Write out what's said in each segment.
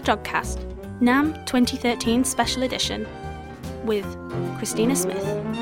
Jogcast, NAM 2013 Special Edition, with Christina Smith.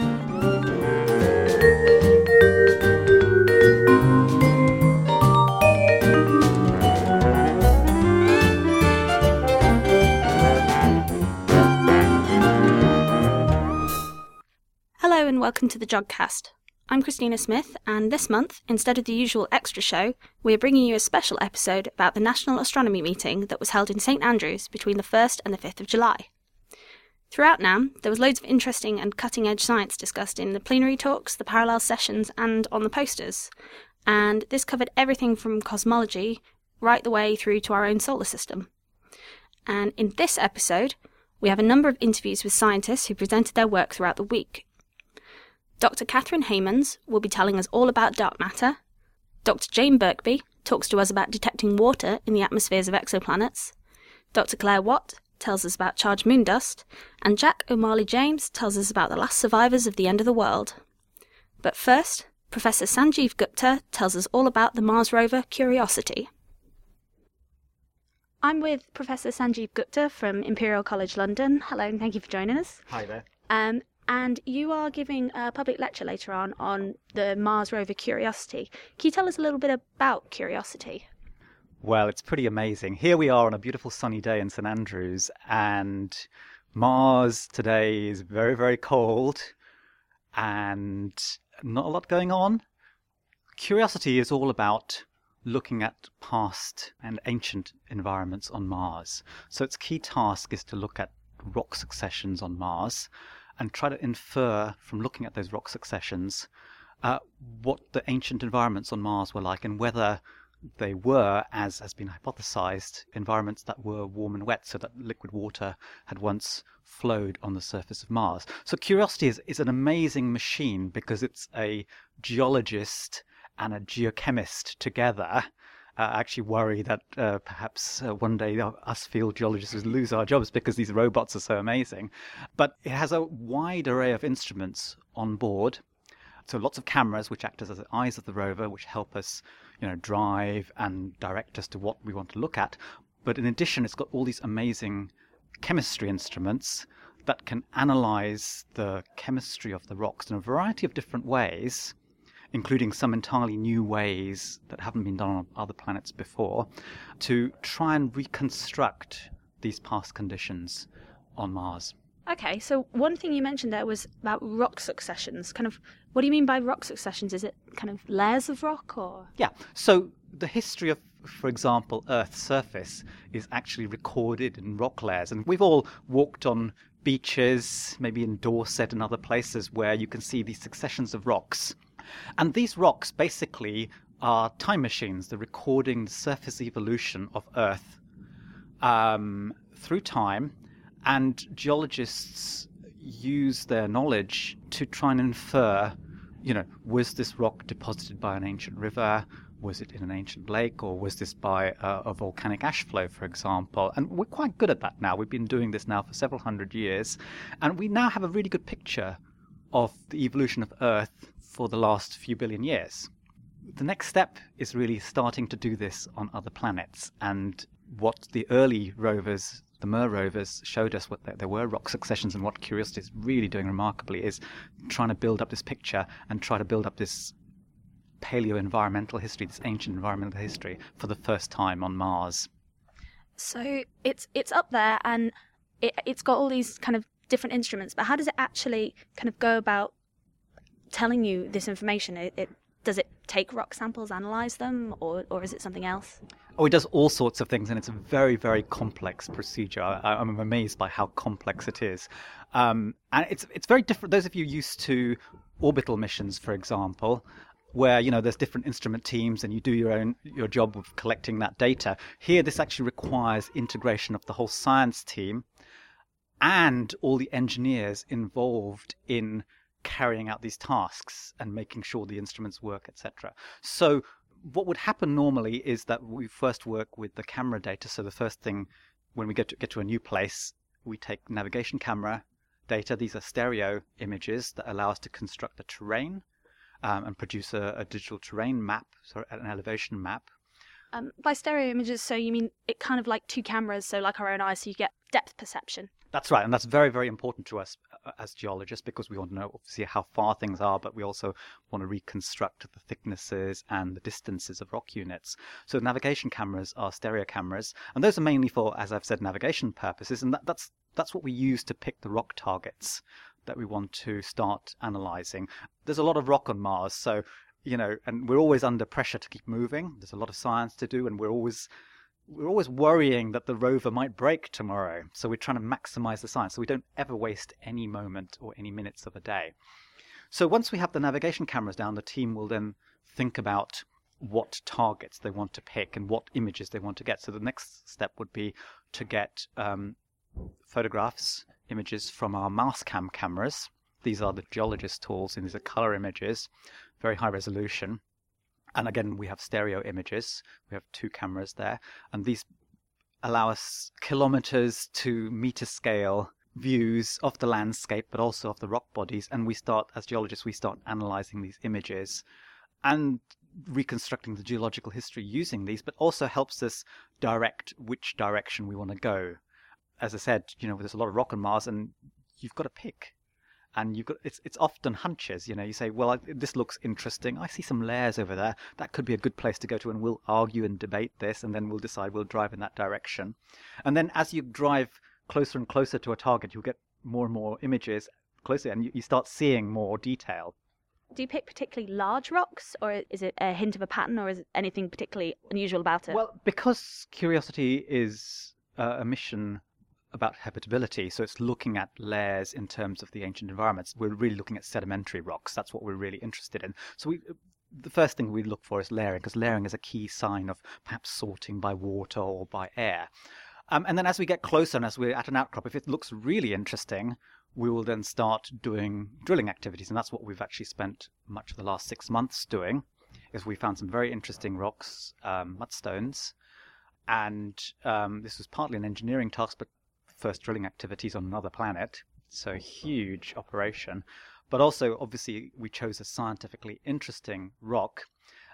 Hello and welcome to the Jogcast. I'm Christina Smith, and this month, instead of the usual extra show, we are bringing you a special episode about the National Astronomy Meeting that was held in St Andrews between the 1st and the 5th of July. Throughout NAM, there was loads of interesting and cutting-edge science discussed in the plenary talks, the parallel sessions, and on the posters. And this covered everything from cosmology right the way through to our own solar system. And in this episode, we have a number of interviews with scientists who presented their work throughout the week. Dr. Catherine Heymans will be telling us all about dark matter. Dr. Jane Birkby talks to us about detecting water in the atmospheres of exoplanets. Dr. Claire Watt tells us about charged moon dust. And Jack O'Malley James tells us about the last survivors of the end of the world. But first, Professor Sanjeev Gupta tells us all about the Mars rover Curiosity. I'm with Professor Sanjeev Gupta from Imperial College London. Hello, and thank you for joining us. Hi there. And you are giving a public lecture later on the Mars rover Curiosity. Can you tell us a little bit about Curiosity? Well, it's pretty amazing. Here we are on a beautiful sunny day in St Andrews, and Mars today is very, very cold and not a lot going on. Curiosity is all about looking at past and ancient environments on Mars. So its key task is to look at rock successions on Mars and try to infer from looking at those rock successions what the ancient environments on Mars were like and whether they were, as has been hypothesized, environments that were warm and wet so that liquid water had once flowed on the surface of Mars. So Curiosity is an amazing machine because it's a geologist and a geochemist together. I actually worry that perhaps one day us field geologists will lose our jobs because these robots are so amazing. But it has a wide array of instruments on board. So lots of cameras which act as the eyes of the rover, which help us, drive and direct us to what we want to look at. But in addition, it's got all these amazing chemistry instruments that can analyze the chemistry of the rocks in a variety of different ways, including some entirely new ways that haven't been done on other planets before, to try and reconstruct these past conditions on Mars. Okay, so one thing you mentioned there was about rock successions. What do you mean by rock successions? Is it kind of layers of rock, or? Yeah, so the history of, for example, Earth's surface is actually recorded in rock layers. And we've all walked on beaches, maybe in Dorset and other places where you can see these successions of rocks. And these rocks basically are time machines. They're recording the surface evolution of Earth through time. And geologists use their knowledge to try and infer, was this rock deposited by an ancient river? Was it in an ancient lake? Or was this by a volcanic ash flow, for example? And we're quite good at that now. We've been doing this now for several hundred years. And we now have a really good picture of the evolution of Earth for the last few billion years. The next step is really starting to do this on other planets. And what the early rovers, the MER rovers, showed us there were rock successions, and what Curiosity is really doing remarkably is trying to build up this picture and try to build up this paleo-environmental history, this ancient environmental history, for the first time on Mars. So it's up there, and it's got all these kind of different instruments, but how does it actually kind of go about telling you this information? Does it take rock samples, analyze them, or is it something else? Oh, it does all sorts of things, and it's a very, very complex procedure. I'm amazed by how complex it is. And it's very different. Those of you used to orbital missions, for example, where there's different instrument teams and you do your job of collecting that data. Here, this actually requires integration of the whole science team and all the engineers involved in carrying out these tasks and making sure the instruments work, etc. So what would happen normally is that we first work with the camera data. So the first thing, when we get to a new place, we take navigation camera data. These are stereo images that allow us to construct the terrain and produce a digital terrain map, an elevation map. By stereo images, so you mean it kind of like two cameras, so like our own eyes, so you get depth perception? That's right, and that's very, very important to us as geologists because we want to know, obviously, how far things are, but we also want to reconstruct the thicknesses and the distances of rock units. So navigation cameras are stereo cameras, and those are mainly for, as I've said, navigation purposes, and that's what we use to pick the rock targets that we want to start analyzing. There's a lot of rock on Mars, so, and we're always under pressure to keep moving. There's a lot of science to do, and we're always worrying that the rover might break tomorrow. So we're trying to maximize the science so we don't ever waste any moment or any minutes of a day. So once we have the navigation cameras down, the team will then think about what targets they want to pick and what images they want to get. So the next step would be to get photographs, images from our Mastcam cameras. These are the geologist tools, and these are color images, very high resolution. And again, we have stereo images. We have two cameras there. And these allow us kilometers to meter scale views of the landscape, but also of the rock bodies. And as geologists, we start analyzing these images and reconstructing the geological history using these, but also helps us direct which direction we want to go. As I said, there's a lot of rock on Mars, and you've got to pick. And it's often hunches. You say, well, this looks interesting. I see some layers over there. That could be a good place to go to, and we'll argue and debate this, and then we'll decide we'll drive in that direction. And then as you drive closer and closer to a target, you'll get more and more images closer, and you start seeing more detail. Do you pick particularly large rocks, or is it a hint of a pattern, or is it anything particularly unusual about it? Well, because Curiosity is a mission about habitability, so it's looking at layers in terms of the ancient environments. We're really looking at sedimentary rocks. That's what we're really interested in. So the first thing we look for is layering, because layering is a key sign of perhaps sorting by water or by air. And then as we get closer and as we're at an outcrop, if it looks really interesting, we will then start doing drilling activities. And that's what we've actually spent much of the last 6 months doing, is we found some very interesting rocks, mudstones. And this was partly an engineering task, but first drilling activities on another planet, so huge operation. But also, obviously, we chose a scientifically interesting rock.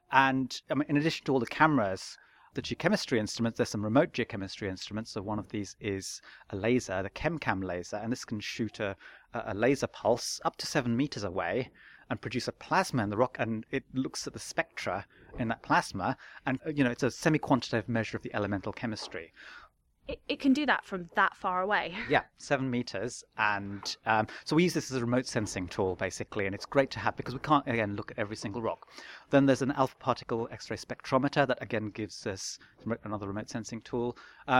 And in addition to all the cameras, the geochemistry instruments, there's some remote geochemistry instruments. So one of these is a laser, the ChemCam laser, and this can shoot a laser pulse up to 7 meters away and produce a plasma in the rock, and it looks at the spectra in that plasma, and it's a semi-quantitative measure of the elemental chemistry. It can do that from that far away. Yeah, 7 meters. And so we use this as a remote sensing tool, basically, and it's great to have because we can't, again, look at every single rock. Then there's an alpha particle X-ray spectrometer that, again, gives us another remote sensing tool,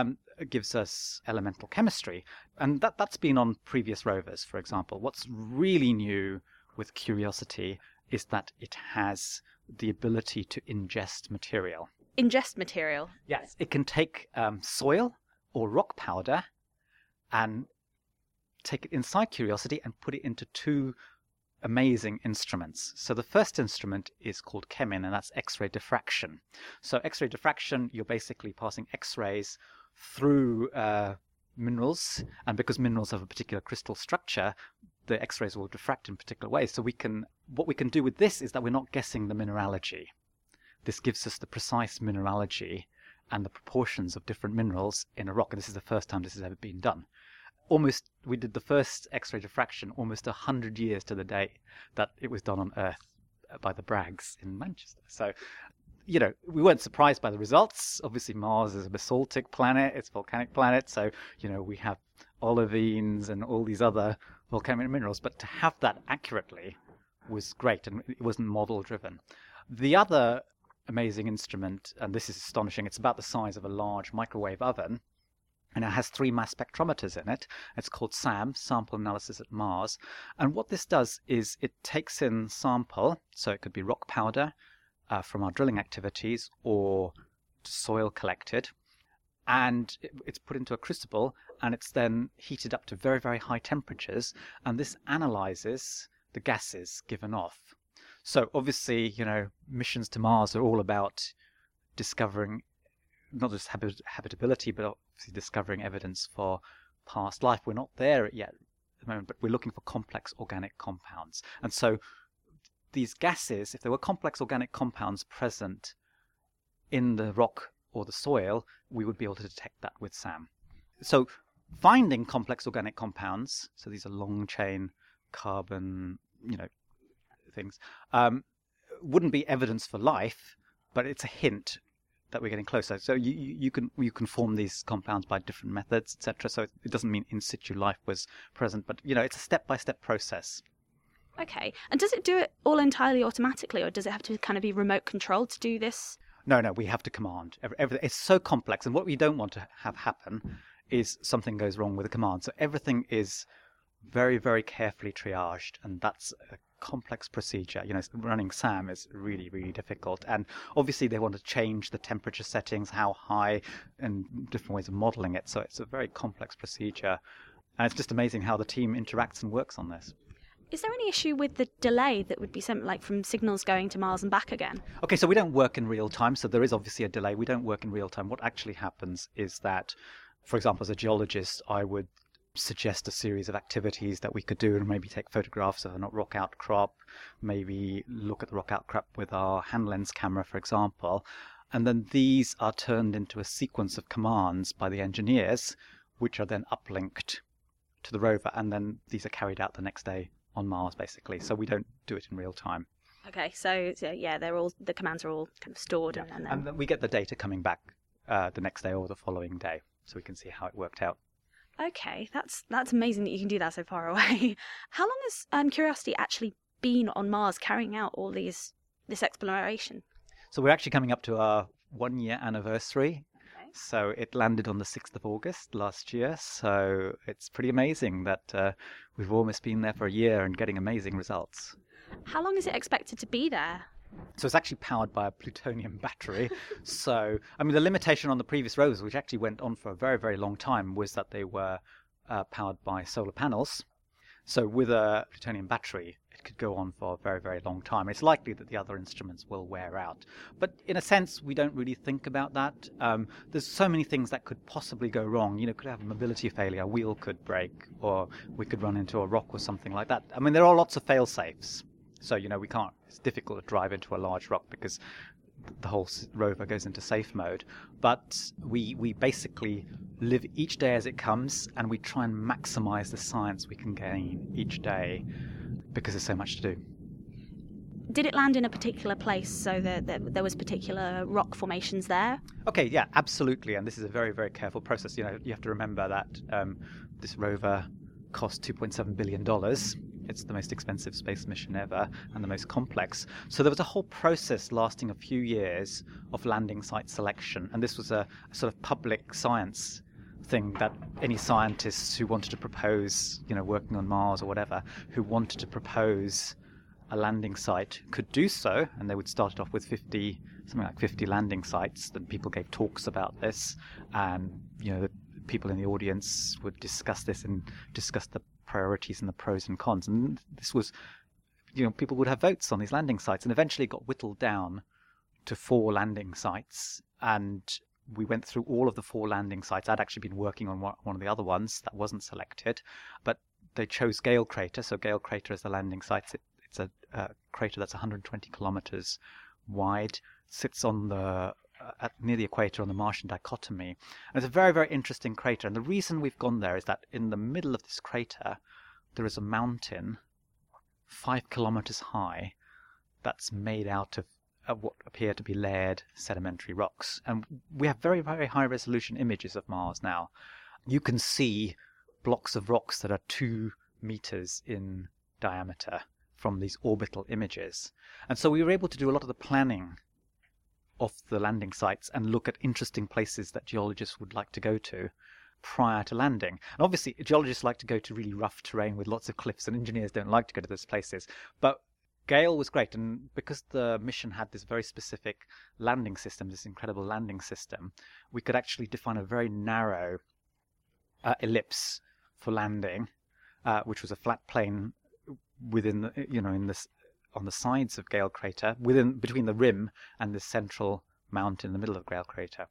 gives us elemental chemistry. And that's been on previous rovers, for example. What's really new with Curiosity is that it has the ability to ingest material. Ingest material? Yes. It can take soil or rock powder and take it inside Curiosity and put it into two amazing instruments. So the first instrument is called ChemIn, and that's X-ray diffraction. So X-ray diffraction, you're basically passing X-rays through minerals, and because minerals have a particular crystal structure, the X-rays will diffract in particular ways. So what we can do with this is that we're not guessing the mineralogy. This gives us the precise mineralogy and the proportions of different minerals in a rock. And this is the first time this has ever been done. We did the first X-ray diffraction almost 100 years to the day that it was done on Earth by the Braggs in Manchester. So, we weren't surprised by the results. Obviously, Mars is a basaltic planet. It's a volcanic planet. So, we have olivines and all these other volcanic minerals. But to have that accurately was great, and it wasn't model driven. The other amazing instrument, and this is astonishing, it's about the size of a large microwave oven, and it has 3 mass spectrometers in it. It's called SAM, Sample Analysis at Mars. And what this does is it takes in sample, so it could be rock powder from our drilling activities or soil collected, and it's put into a crucible, and it's then heated up to very, very high temperatures, and this analyzes the gases given off. So obviously, missions to Mars are all about discovering not just habitability, but obviously discovering evidence for past life. We're not there yet at the moment, but we're looking for complex organic compounds. And so these gases, if there were complex organic compounds present in the rock or the soil, we would be able to detect that with SAM. So finding complex organic compounds, so these are long chain carbon, things, wouldn't be evidence for life, but it's a hint that we're getting closer. So you can form these compounds by different methods, etc. So it doesn't mean in situ life was present, but it's a step-by-step process. Okay. And does it do it all entirely automatically, or does it have to kind of be remote controlled to do this? No, we have to command. Everything, it's so complex, and what we don't want to have happen is something goes wrong with the command. So everything is very, very carefully triaged, and that's a complex procedure. Running SAM is really, really difficult, and obviously they want to change the temperature settings, how high, and different ways of modeling it. So it's a very complex procedure, and it's just amazing how the team interacts and works on this. Is there any issue with the delay that would be something like from signals going to Mars and back again? Okay, so we don't work in real time, so there is obviously a delay. We don't work in real time. What actually happens is that, for example, as a geologist, I would suggest a series of activities that we could do and maybe take photographs of a rock outcrop, maybe look at the rock outcrop with our hand lens camera, for example. And then these are turned into a sequence of commands by the engineers, which are then uplinked to the rover, and then these are carried out the next day on Mars, basically. So we don't do it in real time. Okay, so yeah, the commands are all kind of stored, Yeah. and then And then we get the data coming back the next day or the following day, so we can see how it worked out. Okay, that's amazing that you can do that so far away. How long has Curiosity actually been on Mars, carrying out all this exploration? So we're actually coming up to our 1-year anniversary. Okay. So it landed on the 6th of August last year. So it's pretty amazing that we've almost been there for a year and getting amazing results. How long is it expected to be there? So it's actually powered by a plutonium battery. So, the limitation on the previous rovers, which actually went on for a very, very long time, was that they were powered by solar panels. So with a plutonium battery, it could go on for a very, very long time. It's likely that the other instruments will wear out. But in a sense, we don't really think about that. There's so many things that could possibly go wrong. Could have a mobility failure, a wheel could break, or we could run into a rock or something like that. There are lots of fail-safes. So, we can't, it's difficult to drive into a large rock because the whole rover goes into safe mode. But we basically live each day as it comes, and we try and maximize the science we can gain each day because there's so much to do. Did it land in a particular place so that there was particular rock formations there? Okay, yeah, absolutely. And this is a very, very careful process. You have to remember that this rover cost $2.7 billion. It's the most expensive space mission ever and the most complex. So there was a whole process lasting a few years of landing site selection. And this was a sort of public science thing that any scientists who wanted to propose, working on Mars or whatever, who wanted to propose a landing site could do so. And they would start it off with something like 50 landing sites. Then people gave talks about this. And, the people in the audience would discuss this and discuss the priorities and the pros and cons. And this was, people would have votes on these landing sites, and eventually it got whittled down to 4 landing sites. And we went through all of the 4 landing sites. I'd actually been working on one of the other ones that wasn't selected, but they chose Gale Crater. So Gale Crater is the landing site. It's a crater that's 120 kilometers wide, sits on near the equator on the Martian dichotomy. And it's a very, very interesting crater. And the reason we've gone there is that in the middle of this crater, there is a mountain 5 kilometers high that's made out of what appear to be layered sedimentary rocks. And we have very, very high resolution images of Mars now. You can see blocks of rocks that are 2 meters in diameter from these orbital images. And so we were able to do a lot of the planning of the landing sites and look at interesting places that geologists would like to go to prior to landing. And obviously, geologists like to go to really rough terrain with lots of cliffs, and engineers don't like to go to those places. But Gale was great, and because the mission had this very specific landing system, this incredible landing system, we could actually define a very narrow ellipse for landing, which was a flat plane within the, on the sides of Gale Crater, between the rim and the central mountain in the middle of Gale Crater.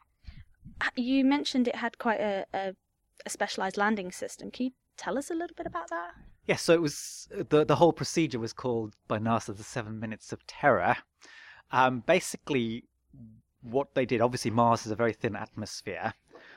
You mentioned it had quite a specialized landing system. Can you tell us a little bit about that? Yes, so it was the whole procedure was called by NASA the 7 minutes of terror. Basically, what they did, obviously Mars has a very thin atmosphere,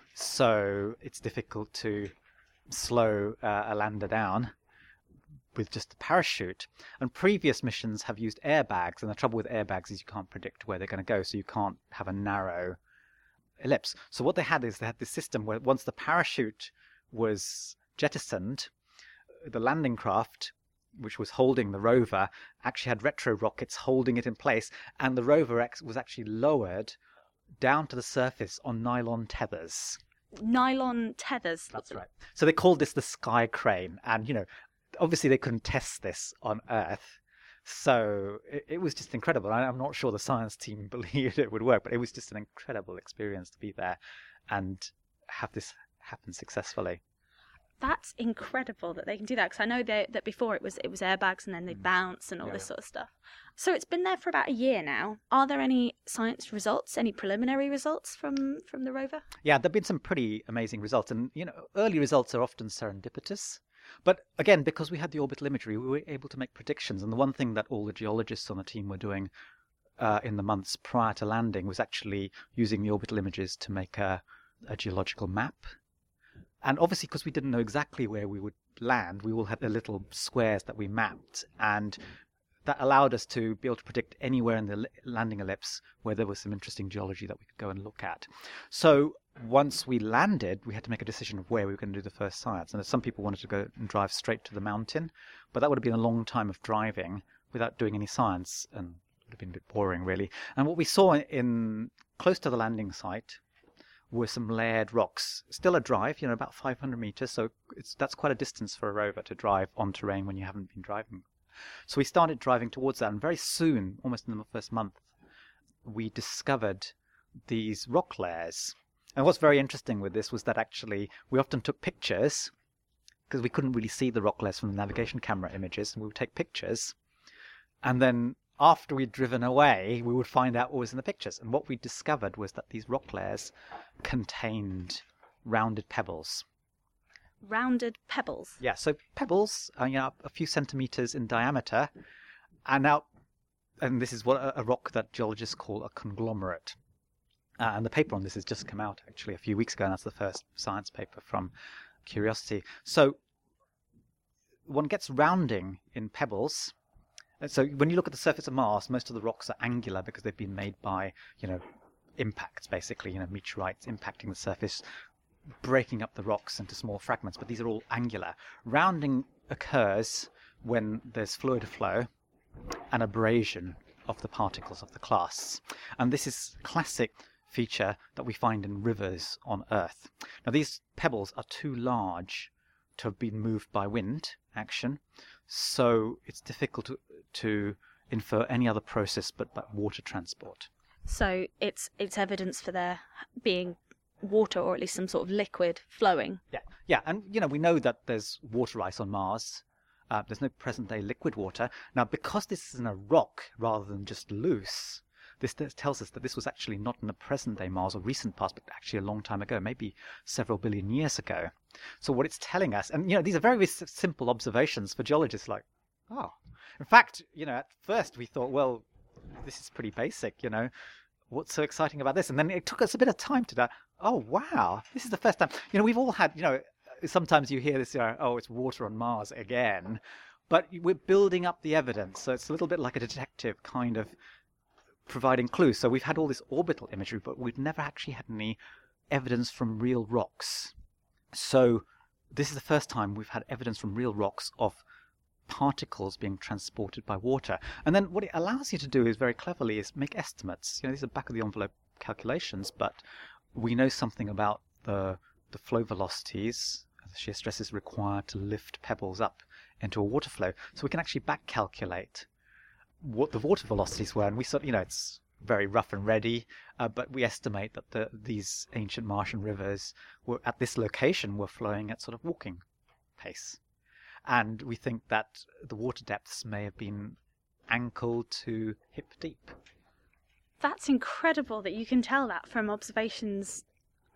so it's difficult to slow a lander down with just a parachute. And previous missions have used airbags, and the trouble with airbags is you can't predict where they're going to go, so you can't have a narrow ellipse. So what they had is they had this system where once the parachute was jettisoned, the landing craft, which was holding the rover, actually had retro rockets holding it in place, and the rover was actually lowered down to the surface on nylon tethers. Nylon tethers? That's right. So they called this the Sky Crane, and, you know, obviously they couldn't test this on Earth, so it was just incredible. I'm not sure the science team believed it would work, but it was just an incredible experience to be there and have this happen successfully. That's incredible that they can do that, because I know that before it was airbags and then they'd bounce and all this sort of stuff. So it's been there for about a year now. Are there any science results, any preliminary results from the rover? Yeah, there have been some pretty amazing results, and, you know, early results are often serendipitous. But again, because we had the orbital imagery, we were able to make predictions. And the one thing that all the geologists on the team were doing in the months prior to landing was actually using the orbital images to make a geological map. And obviously, because we didn't know exactly where we would land, we all had the little squares that we mapped. And that allowed us to be able to predict anywhere in the landing ellipse where there was some interesting geology that we could go and look at. So once we landed, we had to make a decision of where we were going to do the first science. And some people wanted to go and drive straight to the mountain, but that would have been a long time of driving without doing any science, and it would have been a bit boring, really. And what we saw in close to the landing site were some layered rocks. Still a drive, you know, about 500 meters, so that's quite a distance for a rover to drive on terrain when you haven't been driving. So we started driving towards that, and very soon, almost in the first month, we discovered these rock layers. And what's very interesting with this was that actually we often took pictures, because we couldn't really see the rock layers from the navigation camera images, and we would take pictures, and then after we'd driven away, we would find out what was in the pictures. And what we discovered was that these rock layers contained rounded pebbles. Rounded pebbles? Yeah, so pebbles are, you know, a few centimeters in diameter, and this is what a rock that geologists call a conglomerate. And the paper on this has just come out actually a few weeks ago, and that's the first science paper from Curiosity. So one gets rounding in pebbles. So when you look at the surface of Mars, most of the rocks are angular because they've been made by, you know, impacts, basically, you know, meteorites impacting the surface, breaking up the rocks into small fragments, but these are all angular. Rounding occurs when there's fluid flow and abrasion of the particles of the clasts. And this is classic feature that we find in rivers on Earth. Now, these pebbles are too large to have been moved by wind action, so it's difficult to infer any other process but water transport. So it's evidence for there being water, or at least some sort of liquid flowing. Yeah, and, you know, we know that there's water ice on Mars. There's no present-day liquid water. Now, because this is in a rock rather than just loose, this tells us that this was actually not in the present-day Mars or recent past, but actually a long time ago, maybe several billion years ago. So what it's telling us, and, you know, these are very, very simple observations for geologists, like, oh. In fact, you know, at first we thought, well, this is pretty basic, you know. What's so exciting about this? And then it took us a bit of time to oh, wow, this is the first time. You know, we've all had, you know, sometimes you hear this, oh, it's water on Mars again. But we're building up the evidence. So it's a little bit like a detective kind of providing clues. So we've had all this orbital imagery, but we've never actually had any evidence from real rocks. So this is the first time we've had evidence from real rocks of particles being transported by water. And then what it allows you to do is very cleverly is make estimates. You know, these are back of the envelope calculations, but we know something about the flow velocities, the shear stresses required to lift pebbles up into a water flow. So we can actually back calculate what the water velocities were. And we sort of, you know, it's very rough and ready, but we estimate that these ancient Martian rivers were at this location were flowing at sort of walking pace. And we think that the water depths may have been ankle to hip deep. That's incredible that you can tell that from observations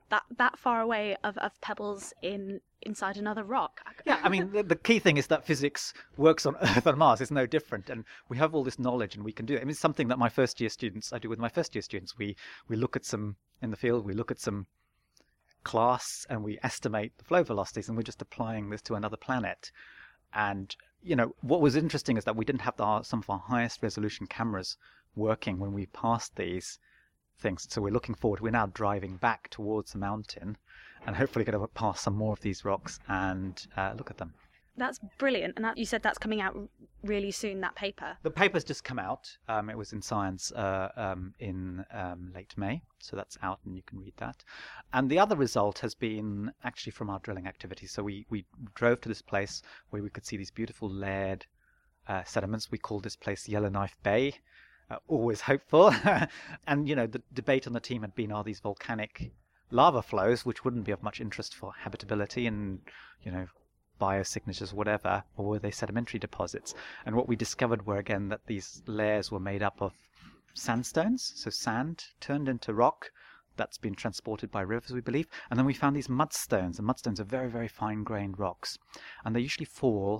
that far away of pebbles inside another rock. Yeah, I mean, the key thing is that physics works on Earth and Mars. It's no different. And we have all this knowledge and we can do it. I mean, it's something that I do with my first year students. We look at some in the field, we look at some class and we estimate the flow velocities, and we're just applying this to another planet. And, what was interesting is that we didn't have some of our highest resolution cameras working when we passed these things. So we're looking forward. We're now driving back towards the mountain and hopefully going to pass some more of these rocks and look at them. That's brilliant. And you said that's coming out really soon, that paper. The paper's just come out. It was in Science in late May. So that's out and you can read that. And the other result has been actually from our drilling activities. So we drove to this place where we could see these beautiful layered sediments. We call this place Yellowknife Bay. Always hopeful. And, the debate on the team had been, are these volcanic lava flows, which wouldn't be of much interest for habitability and, biosignatures, whatever, or were they sedimentary deposits? And what we discovered were, again, that these layers were made up of sandstones, so sand turned into rock that's been transported by rivers, we believe. And then we found these mudstones, and mudstones are very, very fine-grained rocks. And they usually form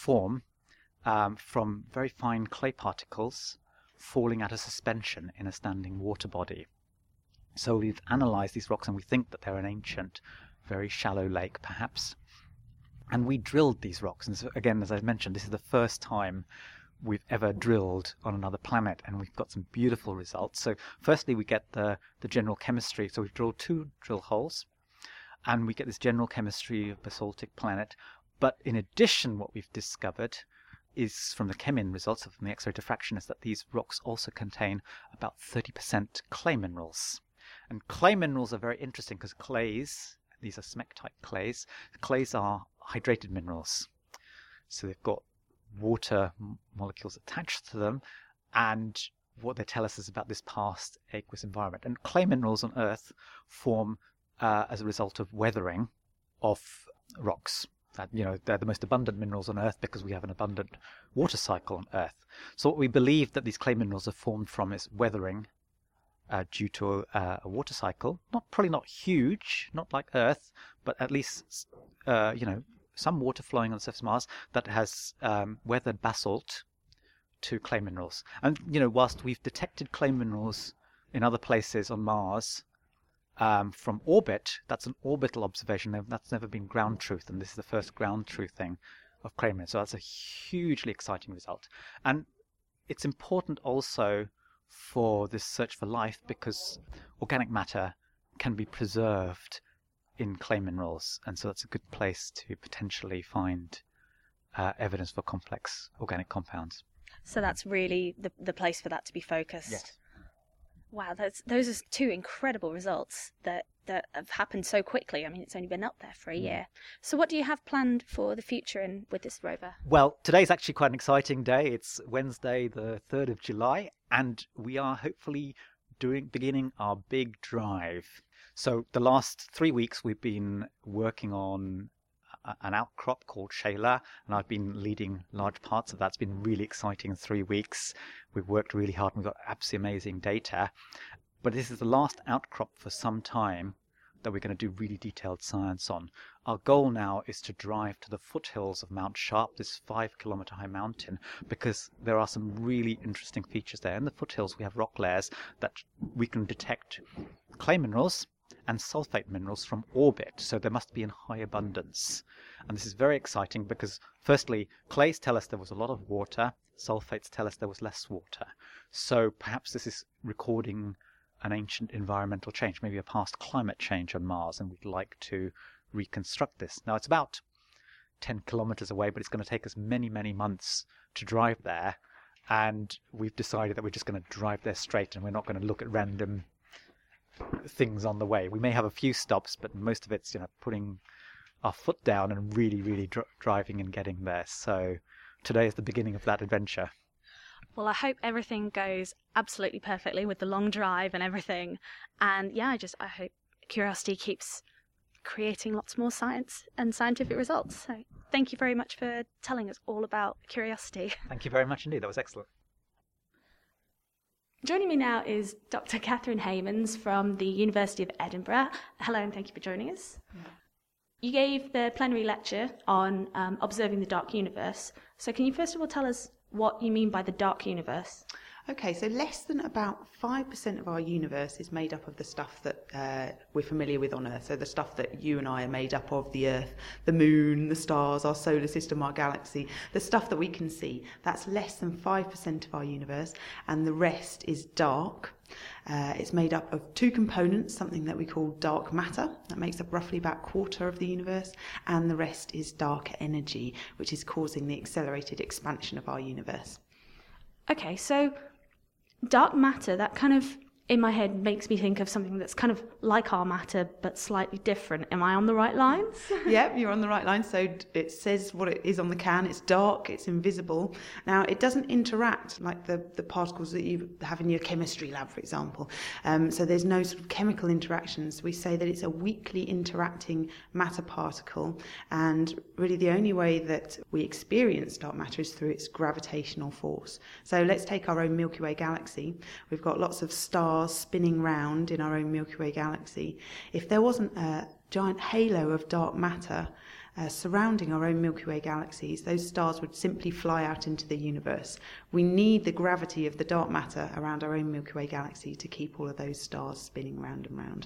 from very fine clay particles falling out of suspension in a standing water body. So we've analysed these rocks and we think that they're an ancient, very shallow lake perhaps. And we drilled these rocks. And so, again, as I mentioned, this is the first time we've ever drilled on another planet, and we've got some beautiful results. So firstly, we get the general chemistry. So we've drilled 2 drill holes, and we get this general chemistry of basaltic planet. But in addition, what we've discovered is from the ChemIn results from the X-ray diffraction is that these rocks also contain about 30% clay minerals. And clay minerals are very interesting because clays, these are smectite clays, clays are hydrated minerals. So they've got water molecules attached to them, and what they tell us is about this past aqueous environment. And clay minerals on Earth form as a result of weathering of rocks. That, they're the most abundant minerals on Earth because we have an abundant water cycle on Earth. So what we believe that these clay minerals are formed from is weathering due to a water cycle. Probably not huge, not like Earth, but at least some water flowing on the surface of Mars that has weathered basalt to clay minerals. And whilst we've detected clay minerals in other places on Mars, from orbit, that's an orbital observation. That's never been ground truth, and this is the first ground truthing of clay minerals. So that's a hugely exciting result. And it's important also for this search for life because organic matter can be preserved in clay minerals, and so that's a good place to potentially find evidence for complex organic compounds. So that's really the place for that to be focused. Yes. Wow, those are 2 incredible results that have happened so quickly. I mean, it's only been up there for a year. So what do you have planned for the future with this rover? Well, today's actually quite an exciting day. It's Wednesday, the 3rd of July, and we are hopefully beginning our big drive. So the last 3 weeks we've been working on an outcrop called Shayla, and I've been leading large parts of that. It's been really exciting 3 weeks. We've worked really hard and we've got absolutely amazing data. But this is the last outcrop for some time that we're going to do really detailed science on. Our goal now is to drive to the foothills of Mount Sharp, this 5-kilometer high mountain, because there are some really interesting features there. In the foothills we have rock layers that we can detect clay minerals and sulfate minerals from orbit, so there must be in high abundance. And this is very exciting because, firstly, clays tell us there was a lot of water, sulfates tell us there was less water. So perhaps this is recording an ancient environmental change, maybe a past climate change on Mars, and we'd like to reconstruct this. Now, it's about 10 kilometers away, but it's going to take us many, many months to drive there, and we've decided that we're just going to drive there straight, and we're not going to look at random things on the way. We may have a few stops, but most of it's putting our foot down and really, really driving and getting there. So today is the beginning of that adventure. Well, I hope everything goes absolutely perfectly with the long drive and everything. And yeah, I hope Curiosity keeps creating lots more science and scientific results. So thank you very much for telling us all about Curiosity. Thank you very much indeed. That was excellent. Joining me now is Dr. Catherine Haymans from the University of Edinburgh. Hello and thank you for joining us. Yeah. You gave the plenary lecture on observing the dark universe. So can you first of all tell us what you mean by the dark universe? Okay, so less than about 5% of our universe is made up of the stuff that we're familiar with on Earth. So the stuff that you and I are made up of, the Earth, the Moon, the stars, our solar system, our galaxy, the stuff that we can see. That's less than 5% of our universe, and the rest is dark. It's made up of two components, something that we call dark matter, that makes up roughly about a quarter of the universe, and the rest is dark energy, which is causing the accelerated expansion of our universe. Okay, so dark matter, that kind of, in my head, makes me think of something that's kind of like our matter, but slightly different. Am I on the right lines? Yeah, you're on the right line. So it says what it is on the can. It's dark, it's invisible. Now, it doesn't interact like the particles that you have in your chemistry lab, for example. So there's no sort of chemical interactions. We say that it's a weakly interacting matter particle. And really the only way that we experience dark matter is through its gravitational force. So let's take our own Milky Way galaxy. We've got lots of stars spinning round in our own Milky Way galaxy. If there wasn't a giant halo of dark matter surrounding our own Milky Way galaxies, those stars would simply fly out into the universe. We need the gravity of the dark matter around our own Milky Way galaxy to keep all of those stars spinning round and round.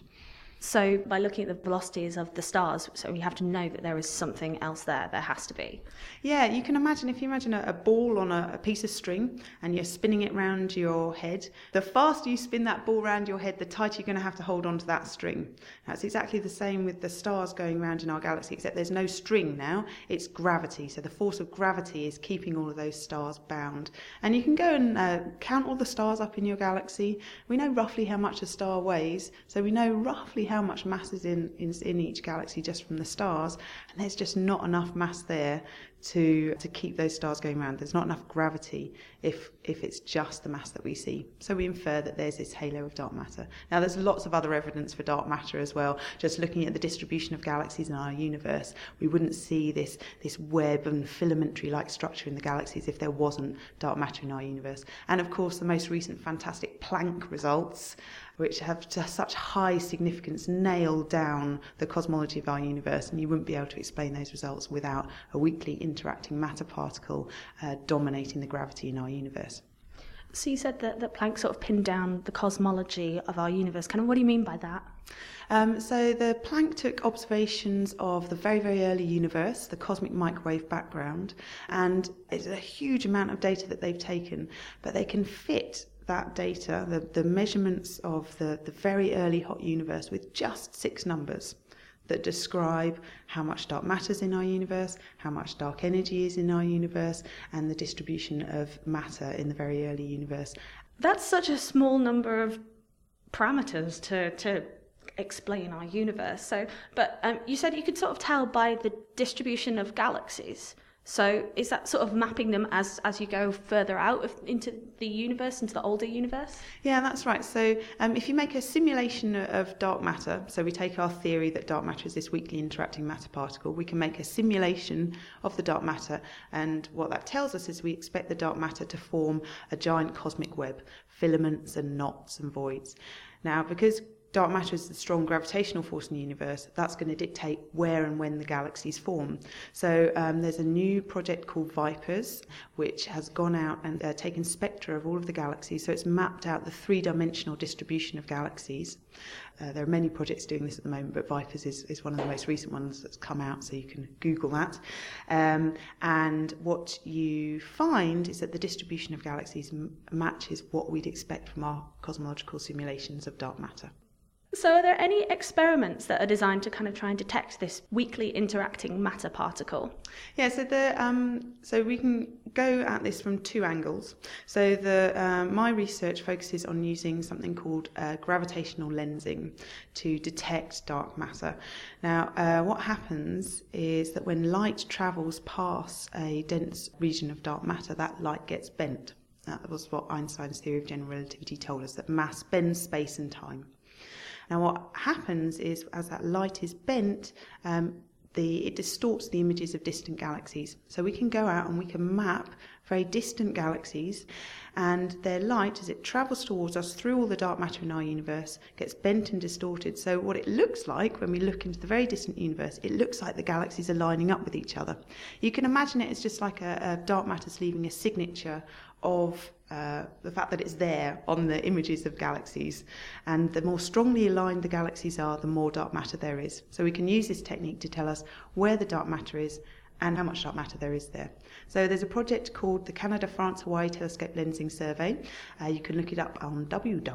So by looking at the velocities of the stars, so we have to know that there is something else there. There has to be. Yeah, you can imagine, if you imagine a ball on a piece of string and you're spinning it round your head, the faster you spin that ball round your head, the tighter you're going to have to hold on to that string. That's exactly the same with the stars going round in our galaxy, except there's no string now, it's gravity. So the force of gravity is keeping all of those stars bound. And you can go and count all the stars up in your galaxy. We know roughly how much a star weighs, so we know roughly how much mass is in each galaxy just from the stars, and there's just not enough mass there to keep those stars going around. There's not enough gravity if it's just the mass that we see. So we infer that there's this halo of dark matter. Now there's lots of other evidence for dark matter as well. Just looking at the distribution of galaxies in our universe, we wouldn't see this web and filamentary-like structure in the galaxies if there wasn't dark matter in our universe. And of course the most recent fantastic Planck results, which have just such high significance, nail down the cosmology of our universe, and you wouldn't be able to explain those results without a weakly interacting matter particle dominating the gravity in our universe. So you said that Planck sort of pinned down the cosmology of our universe. Kind of what do you mean by that? So the Planck took observations of the very, very early universe, the cosmic microwave background, and it's a huge amount of data that they've taken, but they can fit that data, the measurements of the very early hot universe, with just 6 numbers that describe how much dark matter is in our universe, how much dark energy is in our universe, and the distribution of matter in the very early universe. That's such a small number of parameters to explain our universe. So, but you said you could sort of tell by the distribution of galaxies. So is that sort of mapping them as you go further out into the universe, into the older universe? Yeah, that's right. So if you make a simulation of dark matter, so we take our theory that dark matter is this weakly interacting matter particle, we can make a simulation of the dark matter, and what that tells us is we expect the dark matter to form a giant cosmic web, filaments and knots and voids. Now, because dark matter is the strong gravitational force in the universe, that's going to dictate where and when the galaxies form. So there's a new project called VIPERS, which has gone out and taken spectra of all of the galaxies. So it's mapped out the 3-dimensional distribution of galaxies. There are many projects doing this at the moment, but VIPERS is one of the most recent ones that's come out, so you can Google that. And what you find is that the distribution of galaxies matches what we'd expect from our cosmological simulations of dark matter. So are there any experiments that are designed to kind of try and detect this weakly interacting matter particle? Yeah, so we can go at this from 2 angles. So my research focuses on using something called gravitational lensing to detect dark matter. Now, what happens is that when light travels past a dense region of dark matter, that light gets bent. That was what Einstein's theory of general relativity told us, that mass bends space and time. Now what happens is, as that light is bent, it distorts the images of distant galaxies. So we can go out and we can map very distant galaxies, and their light, as it travels towards us through all the dark matter in our universe, gets bent and distorted. So what it looks like when we look into the very distant universe, it looks like the galaxies are lining up with each other. You can imagine it as just like a dark matter's leaving a signature of the fact that it's there on the images of galaxies. And the more strongly aligned the galaxies are, the more dark matter there is. So we can use this technique to tell us where the dark matter is and how much dark matter there is there. So there's a project called the Canada, France, Hawaii Telescope Lensing Survey. You can look it up on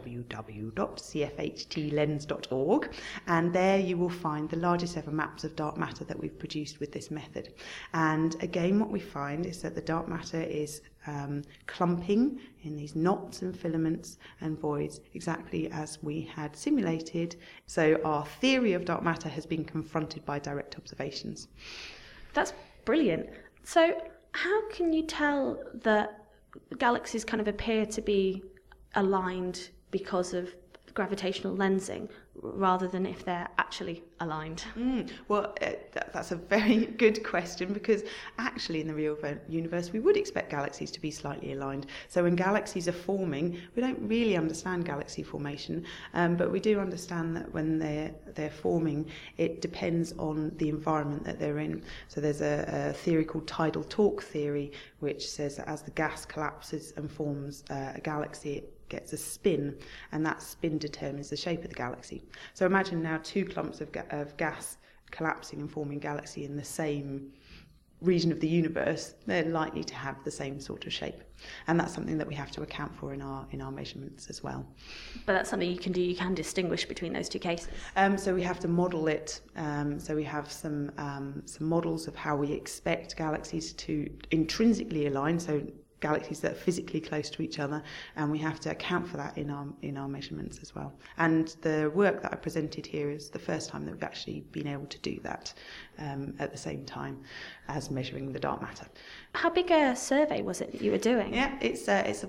www.cfhtlens.org, and there you will find the largest ever maps of dark matter that we've produced with this method. And again, what we find is that the dark matter is clumping in these knots and filaments and voids, exactly as we had simulated. So our theory of dark matter has been confronted by direct observations. That's brilliant. So how can you tell that galaxies kind of appear to be aligned because of gravitational lensing rather than if they're actually aligned? Well, that's a very good question, because actually in the real universe we would expect galaxies to be slightly aligned. So when galaxies are forming, we don't really understand galaxy formation, but we do understand that when they're forming, it depends on the environment that they're in. So there's a theory called tidal torque theory, which says that as the gas collapses and forms a galaxy, it gets a spin, and that spin determines the shape of the galaxy. So imagine now two clumps of gas collapsing and forming a galaxy in the same region of the universe. They're likely to have the same sort of shape, and that's something that we have to account for in our measurements as well. But that's something you can do. You can distinguish between those two cases. So we have to model it. So we have some models of how we expect galaxies to intrinsically align. So galaxies that are physically close to each other, and we have to account for that in our measurements as well. And the work that I presented here is the first time that we've actually been able to do that at the same time as measuring the dark matter. How big a survey was it that you were doing? Yeah, it's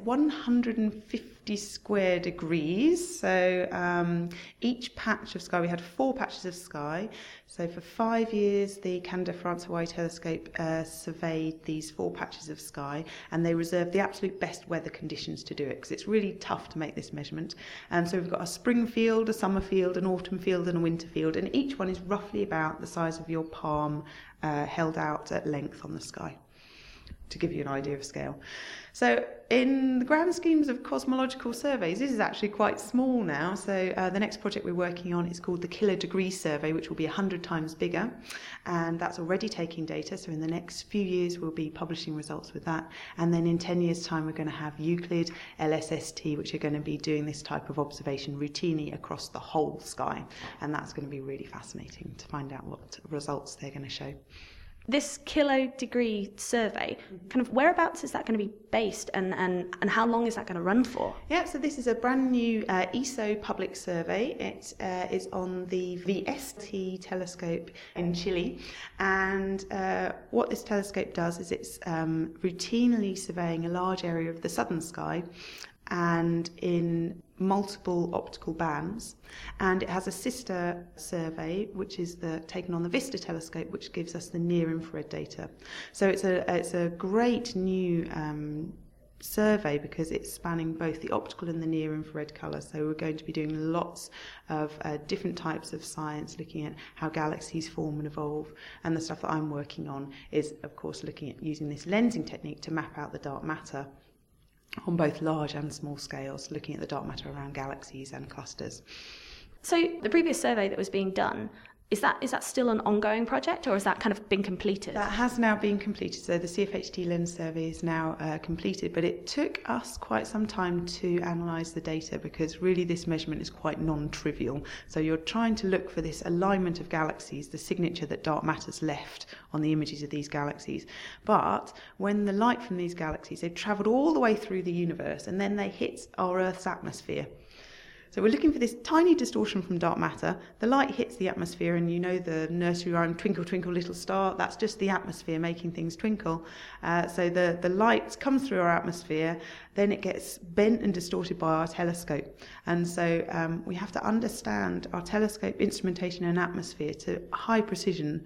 150 square degrees. So each patch of sky, we had 4 patches of sky. So for 5 years, the Canada, France, Hawaii Telescope surveyed these 4 patches of sky, and they reserved the absolute best weather conditions to do it, because it's really tough to make this measurement. And so we've got a spring field, a summer field, an autumn field, and a winter field, and each one is roughly about the size of your palm held out at length on the sky, to give you an idea of scale. So in the grand schemes of cosmological surveys, this is actually quite small now. So the next project we're working on is called the Kilodegree Survey, which will be 100 times bigger, and that's already taking data. So in the next few years we'll be publishing results with that, and then in 10 years' time we're going to have Euclid, LSST, which are going to be doing this type of observation routinely across the whole sky, and that's going to be really fascinating to find out what results they're going to show. This Kilodegree survey, kind of whereabouts is that going to be based, and how long is that going to run for? Yeah, so this is a brand new ESO public survey. It is on the VST telescope in Chile, and what this telescope does is it's routinely surveying a large area of the southern sky, and in multiple optical bands, and it has a sister survey which is taken on the VISTA telescope, which gives us the near-infrared data. So it's a great new survey because it's spanning both the optical and the near-infrared colour. So we're going to be doing lots of different types of science, looking at how galaxies form and evolve, and the stuff that I'm working on is, of course, looking at using this lensing technique to map out the dark matter on both large and small scales, looking at the dark matter around galaxies and clusters. So the previous survey that was being done, is that still an ongoing project, or has that kind of been completed? That has now been completed. So the CFHT lens survey is now completed, but it took us quite some time to analyse the data, because really this measurement is quite non-trivial. So you're trying to look for this alignment of galaxies, the signature that dark matter's left on the images of these galaxies. But when the light from these galaxies, they've travelled all the way through the universe, and then they hit our Earth's atmosphere. So we're looking for this tiny distortion from dark matter. The light hits the atmosphere, and you know the nursery rhyme, twinkle, twinkle, little star, that's just the atmosphere making things twinkle. So the light comes through our atmosphere, then it gets bent and distorted by our telescope. And so we have to understand our telescope instrumentation and atmosphere to high precision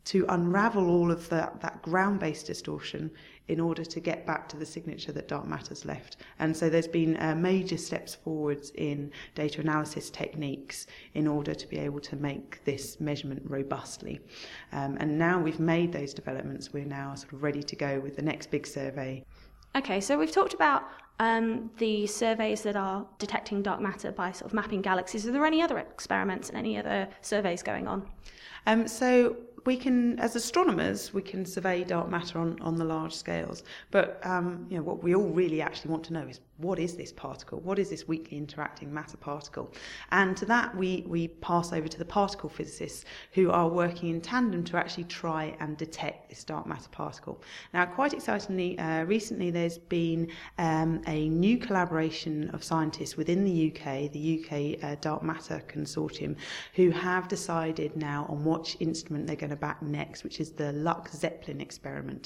to unravel all of that ground-based distortion in order to get back to the signature that dark matter's left. And so there's been major steps forwards in data analysis techniques in order to be able to make this measurement robustly. And now we've made those developments, we're now sort of ready to go with the next big survey. Okay, so we've talked about the surveys that are detecting dark matter by sort of mapping galaxies. Are there any other experiments and any other surveys going on? So we can, as astronomers, we can survey dark matter on the large scales. But what we all really actually want to know is, what is this particle? What is this weakly interacting matter particle? And to that, we pass over to the particle physicists who are working in tandem to actually try and detect this dark matter particle. Now, quite excitingly, recently there's been a new collaboration of scientists within the UK Dark Matter Consortium, who have decided now on which instrument they're going to back next, which is the LUX-ZEPLIN experiment.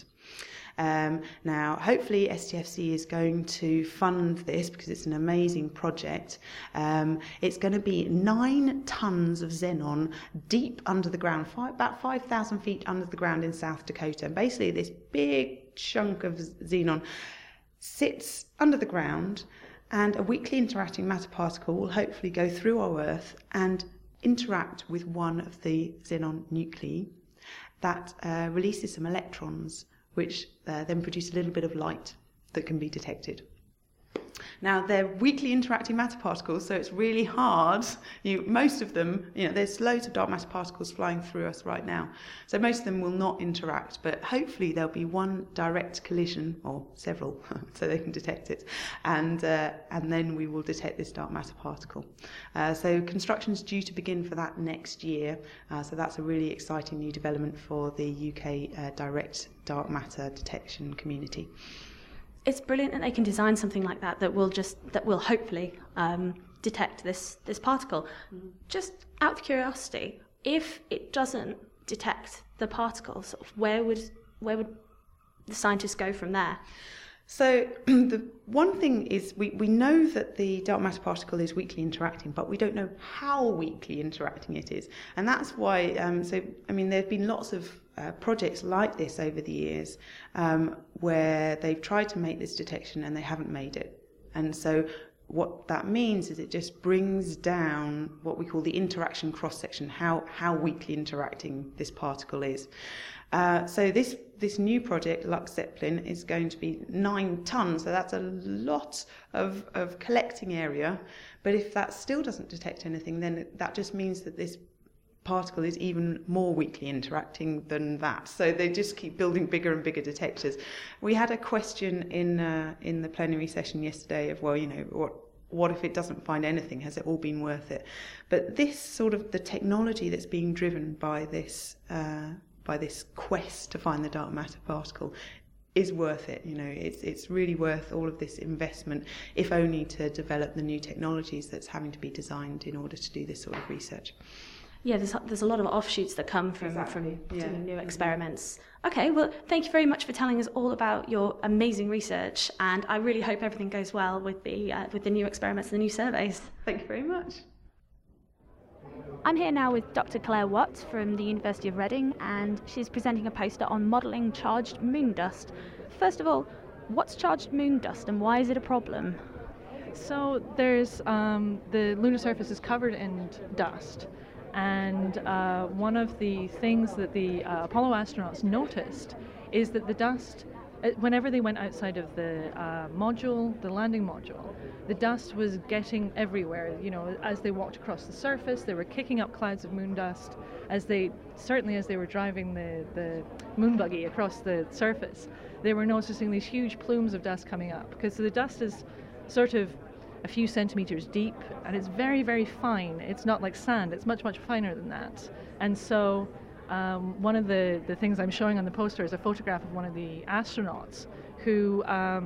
Now, hopefully STFC is going to fund this because it's an amazing project. It's going to be 9 tons of xenon deep under the ground, about 5,000 feet under the ground in South Dakota. And basically this big chunk of xenon sits under the ground, and a weakly interacting matter particle will hopefully go through our Earth and interact with one of the xenon nuclei that releases some electrons, which then produce a little bit of light that can be detected. Now, they're weakly interacting matter particles, so it's really hard. Most of them, there's loads of dark matter particles flying through us right now, so most of them will not interact, but hopefully there'll be one direct collision, or several, so they can detect it, and then we will detect this dark matter particle. So construction's due to begin for that next year, so that's a really exciting new development for the UK direct dark matter detection community. It's brilliant that they can design something like that that will hopefully detect this particle. Just out of curiosity, if it doesn't detect the particle, sort of where would the scientists go from there? So the one thing is we know that the dark matter particle is weakly interacting, but we don't know how weakly interacting it is. And that's why, there have been lots of projects like this over the years where they've tried to make this detection and they haven't made it. And so what that means is it just brings down what we call the interaction cross-section, how weakly interacting this particle is. So this new project, LUX-ZEPLIN, is going to be 9 tons, so that's a lot of collecting area. But if that still doesn't detect anything, then that just means that this particle is even more weakly interacting than that. So they just keep building bigger and bigger detectors. We had a question in the plenary session yesterday of, what if it doesn't find anything? Has it all been worth it? But this sort of the technology that's being driven by this quest to find the dark matter particle is worth it. It's really worth all of this investment, if only to develop the new technologies that's having to be designed in order to do this sort of research. Yeah, there's a lot of offshoots that come from doing new experiments. Okay, well, thank you very much for telling us all about your amazing research, and I really hope everything goes well with the new experiments and the new surveys. Thank you very much. I'm here now with Dr. Claire Watt from the University of Reading, and she's presenting a poster on modelling charged moon dust. First of all, what's charged moon dust and why is it a problem? So there's the lunar surface is covered in dust. And one of the things that the Apollo astronauts noticed is that the dust, whenever they went outside of the landing module, the dust was getting everywhere. As they walked across the surface, they were kicking up clouds of moon dust. As they were driving the moon buggy across the surface, they were noticing these huge plumes of dust coming up, because the dust is sort of a few centimeters deep, and it's very, very fine. It's not like sand, it's much, much finer than that. And so one of the things I'm showing on the poster is a photograph of one of the astronauts who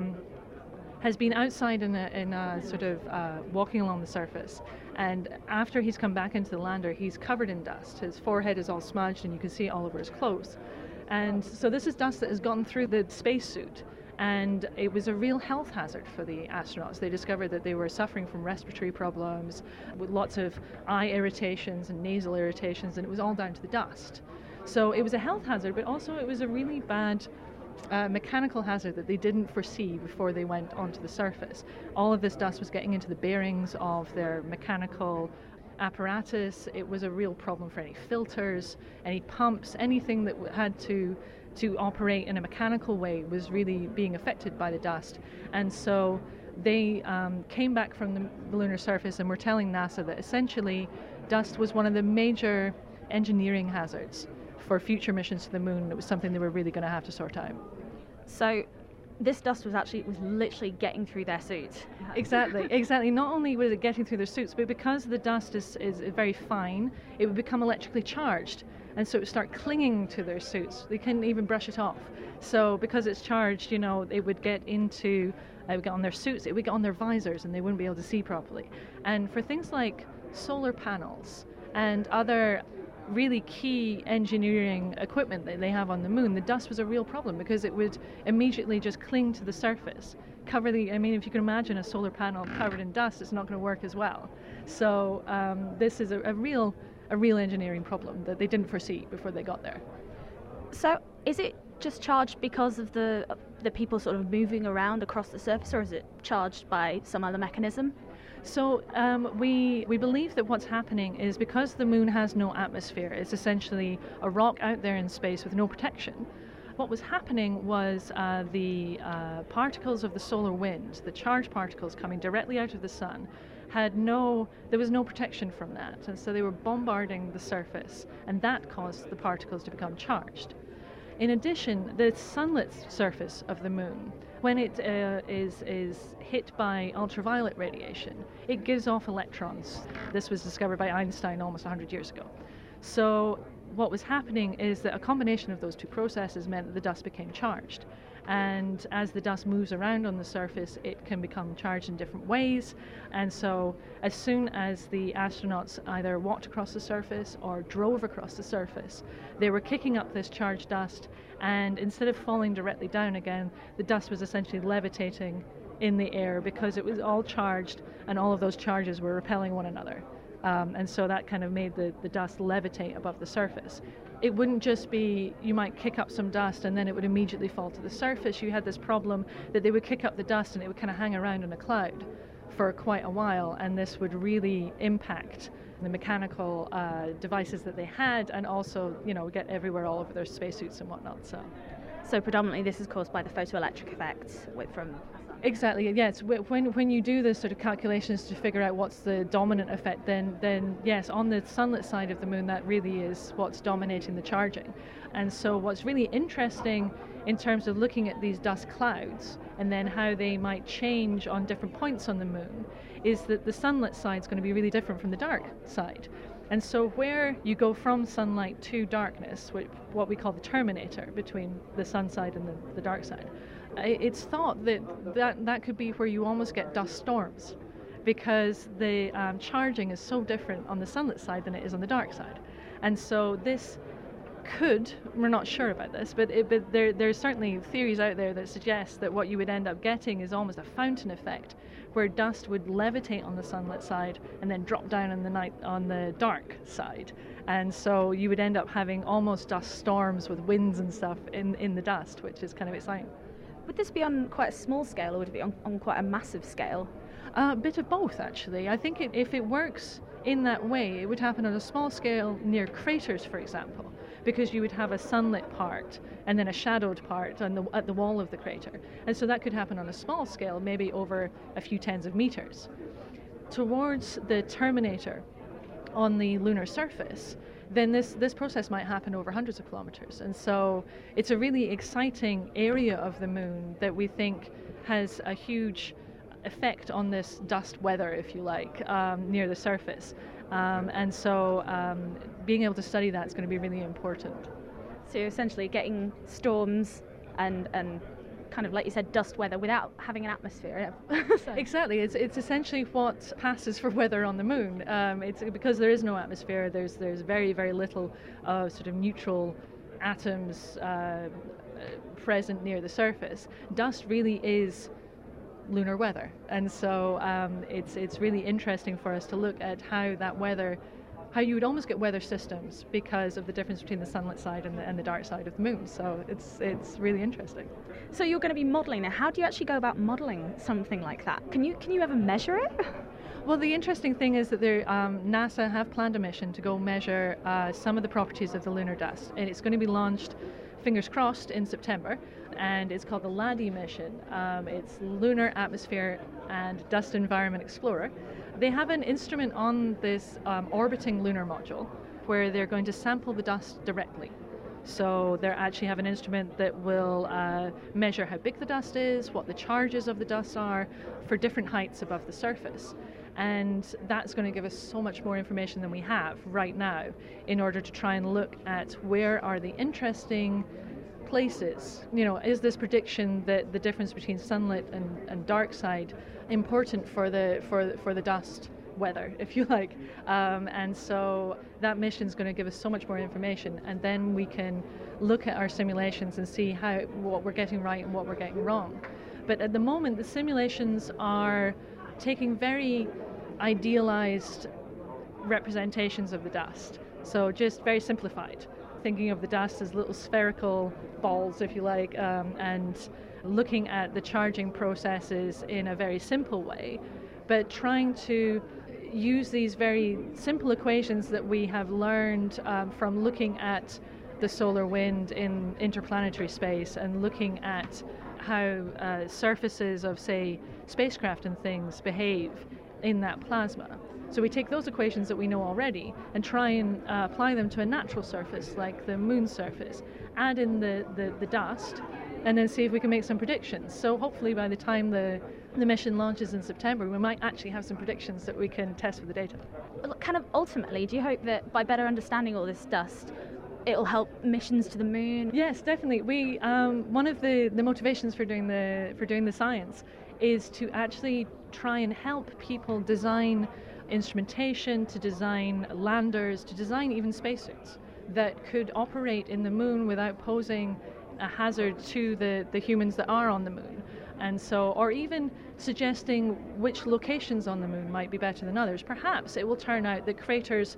has been outside in a sort of walking along the surface. And after he's come back into the lander, he's covered in dust. His forehead is all smudged, and you can see it all over his clothes. And so this is dust that has gone through the spacesuit. And it was a real health hazard for the astronauts. They discovered that they were suffering from respiratory problems, with lots of eye irritations and nasal irritations, and it was all down to the dust. So it was a health hazard, but also it was a really bad mechanical hazard that they didn't foresee before they went onto the surface. All of this dust was getting into the bearings of their mechanical apparatus. It was a real problem for any filters, any pumps, anything that had to operate in a mechanical way was really being affected by the dust. And so they came back from the lunar surface and were telling NASA that essentially dust was one of the major engineering hazards for future missions to the moon. It was something they were really going to have to sort out. So this dust was literally getting through their suits. Exactly. Not only was it getting through their suits, but because the dust is very fine, it would become electrically charged. And so it would start clinging to their suits. They couldn't even brush it off. So because it's charged, it would get on their suits, it would get on their visors, and they wouldn't be able to see properly. And for things like solar panels and other really key engineering equipment that they have on the moon, the dust was a real problem because it would immediately just cling to the surface. If you can imagine a solar panel covered in dust, it's not going to work as well. So this is a real engineering problem that they didn't foresee before they got there. So is it just charged because of the people sort of moving around across the surface, or is it charged by some other mechanism? So we believe that what's happening is because the moon has no atmosphere, it's essentially a rock out there in space with no protection. What was happening was the particles of the solar wind, the charged particles coming directly out of the sun, there was no protection from that, and so they were bombarding the surface, and that caused the particles to become charged. In addition, the sunlit surface of the moon, when it is hit by ultraviolet radiation, it gives off electrons. This was discovered by Einstein almost 100 years ago. So what was happening is that a combination of those two processes meant that the dust became charged. And as the dust moves around on the surface, it can become charged in different ways. And so as soon as the astronauts either walked across the surface or drove across the surface, they were kicking up this charged dust, and instead of falling directly down again, the dust was essentially levitating in the air because it was all charged, and all of those charges were repelling one another. And so that kind of made the dust levitate above the surface. It wouldn't just be, you might kick up some dust and then it would immediately fall to the surface. You had this problem that they would kick up the dust and it would kind of hang around in a cloud for quite a while, and this would really impact the mechanical devices that they had, and also, get everywhere all over their spacesuits and whatnot. So predominantly this is caused by the photoelectric effects from... Exactly, yes. When you do the sort of calculations to figure out what's the dominant effect, then yes, on the sunlit side of the moon, that really is what's dominating the charging. And so what's really interesting in terms of looking at these dust clouds and then how they might change on different points on the moon is that the sunlit side is going to be really different from the dark side. And so where you go from sunlight to darkness, what we call the terminator between the sun side and the dark side, it's thought that could be where you almost get dust storms, because the charging is so different on the sunlit side than it is on the dark side. And so this we're not sure about this, but there's certainly theories out there that suggest that what you would end up getting is almost a fountain effect, where dust would levitate on the sunlit side and then drop down on the dark side. And so you would end up having almost dust storms with winds and stuff in the dust, which is kind of exciting. Would this be on quite a small scale, or would it be on quite a massive scale? A bit of both, actually. I think if it works in that way, it would happen on a small scale near craters, for example, because you would have a sunlit part and then a shadowed part at the wall of the crater. And so that could happen on a small scale, maybe over a few tens of meters. Towards the terminator on the lunar surface, then this process might happen over hundreds of kilometers. And so it's a really exciting area of the moon that we think has a huge effect on this dust weather, if you like, near the surface. And so being able to study that is going to be really important. So you're essentially getting storms and kind of, like you said, dust weather without having an atmosphere. Exactly. It's essentially what passes for weather on the moon. It's because there is no atmosphere. There's very, very little sort of neutral atoms present near the surface. Dust really is lunar weather, and so it's really interesting for us to look at how that weather how you would almost get weather systems because of the difference between the sunlit side and the dark side of the moon. So it's really interesting. So you're going to be modelling it. How do you actually go about modelling something like that? Can you ever measure it? Well, the interesting thing is that NASA have planned a mission to go measure some of the properties of the lunar dust, and it's going to be launched, fingers crossed, in September, and it's called the LADEE mission. It's Lunar Atmosphere and Dust Environment Explorer. They have an instrument on this orbiting lunar module where they're going to sample the dust directly. So they actually have an instrument that will measure how big the dust is, what the charges of the dust are for different heights above the surface. And that's going to give us so much more information than we have right now in order to try and look at where are the interesting places. Is this prediction that the difference between sunlit and dark side important for the dust weather, if you like? And so that mission is going to give us so much more information, and then we can look at our simulations and see what we're getting right and what we're getting wrong. But at the moment, the simulations are taking very idealized representations of the dust, so just very simplified, thinking of the dust as little spherical balls, if you like, and looking at the charging processes in a very simple way, but trying to use these very simple equations that we have learned from looking at the solar wind in interplanetary space and looking at how surfaces of, say, spacecraft and things behave in that plasma. So we take those equations that we know already and try and apply them to a natural surface like the moon's surface, add in the dust, and then see if we can make some predictions. So hopefully by the time the mission launches in September, we might actually have some predictions that we can test with the data. Kind of ultimately, do you hope that by better understanding all this dust, it'll help missions to the moon? Yes, definitely. We one of the motivations for doing the science is to actually try and help people design instrumentation, to design landers, to design even spacesuits that could operate in the moon without posing a hazard to the humans that are on the moon. And so, or even suggesting which locations on the moon might be better than others. Perhaps it will turn out that craters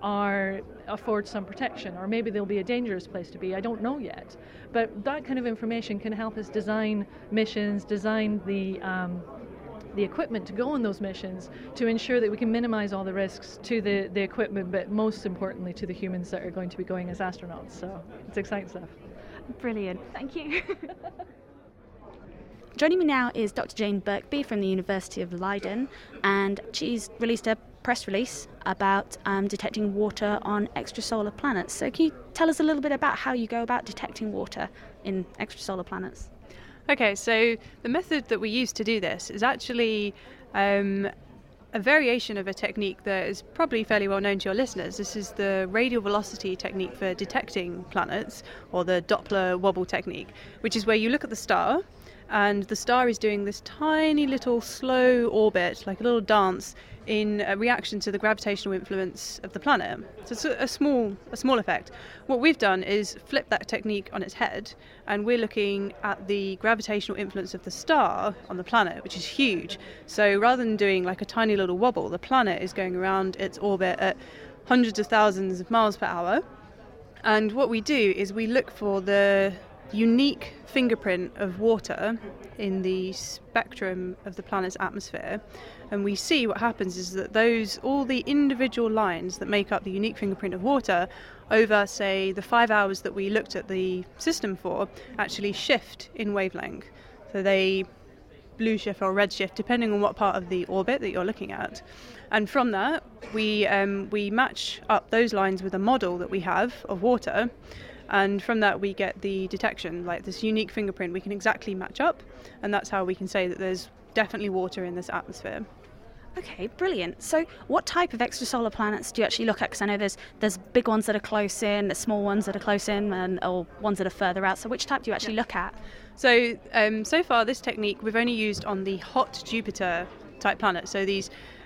afford some protection, or maybe they'll be a dangerous place to be. I don't know yet. But that kind of information can help us design missions, design the equipment to go on those missions to ensure that we can minimize all the risks to the equipment, but most importantly to the humans that are going to be going as astronauts. So it's exciting stuff. Brilliant. Thank you. Joining me now is Dr. Jane Birkby from the University of Leiden, and she's released a press release about detecting water on extrasolar planets. So can you tell us a little bit about how you go about detecting water in extrasolar planets? Okay, so the method that we use to do this is actually a variation of a technique that is probably fairly well known to your listeners. This is the radial velocity technique for detecting planets, or the Doppler wobble technique, which is where you look at the star, and the star is doing this tiny little slow orbit, like a little dance, in a reaction to the gravitational influence of the planet. So it's a small effect. What we've done is flip that technique on its head, and we're looking at the gravitational influence of the star on the planet, which is huge. So rather than doing like a tiny little wobble, the planet is going around its orbit at hundreds of thousands of miles per hour. And what we do is we look for the unique fingerprint of water in the spectrum of the planet's atmosphere, and we see what happens is that all the individual lines that make up the unique fingerprint of water over, say, the 5 hours that we looked at the system for, actually shift in wavelength. So they blue shift or red shift depending on what part of the orbit that you're looking at. And from that we match up those lines with a model that we have of water. And from that we get the detection, like this unique fingerprint we can exactly match up, and that's how we can say that there's definitely water in this atmosphere. Okay, brilliant. So what type of extrasolar planets do you actually look at? Because I know there's big ones that are close in, there's small ones that are close in, or ones that are further out. So which type do you actually look at? So far this technique we've only used on the hot Jupiter type planets. So these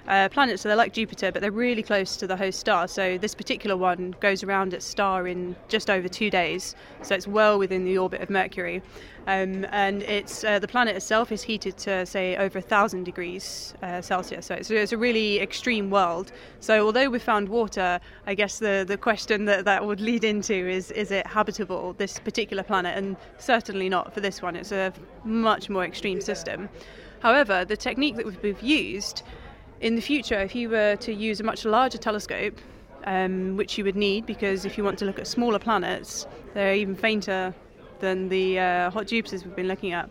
planets, so they're like Jupiter, but they're really close to the host star. So this particular one goes around its star in just over 2 days, so it's well within the orbit of Mercury. And it's the planet itself is heated to, say, over 1,000 degrees Celsius. So it's a really extreme world. So although we've found water, I guess the question that would lead into is it habitable, this particular planet? And certainly not for this one. It's a much more extreme system. However, the technique that we've used, in the future, if you were to use a much larger telescope, which you would need, because if you want to look at smaller planets, they're even fainter than the hot Jupiters we've been looking at.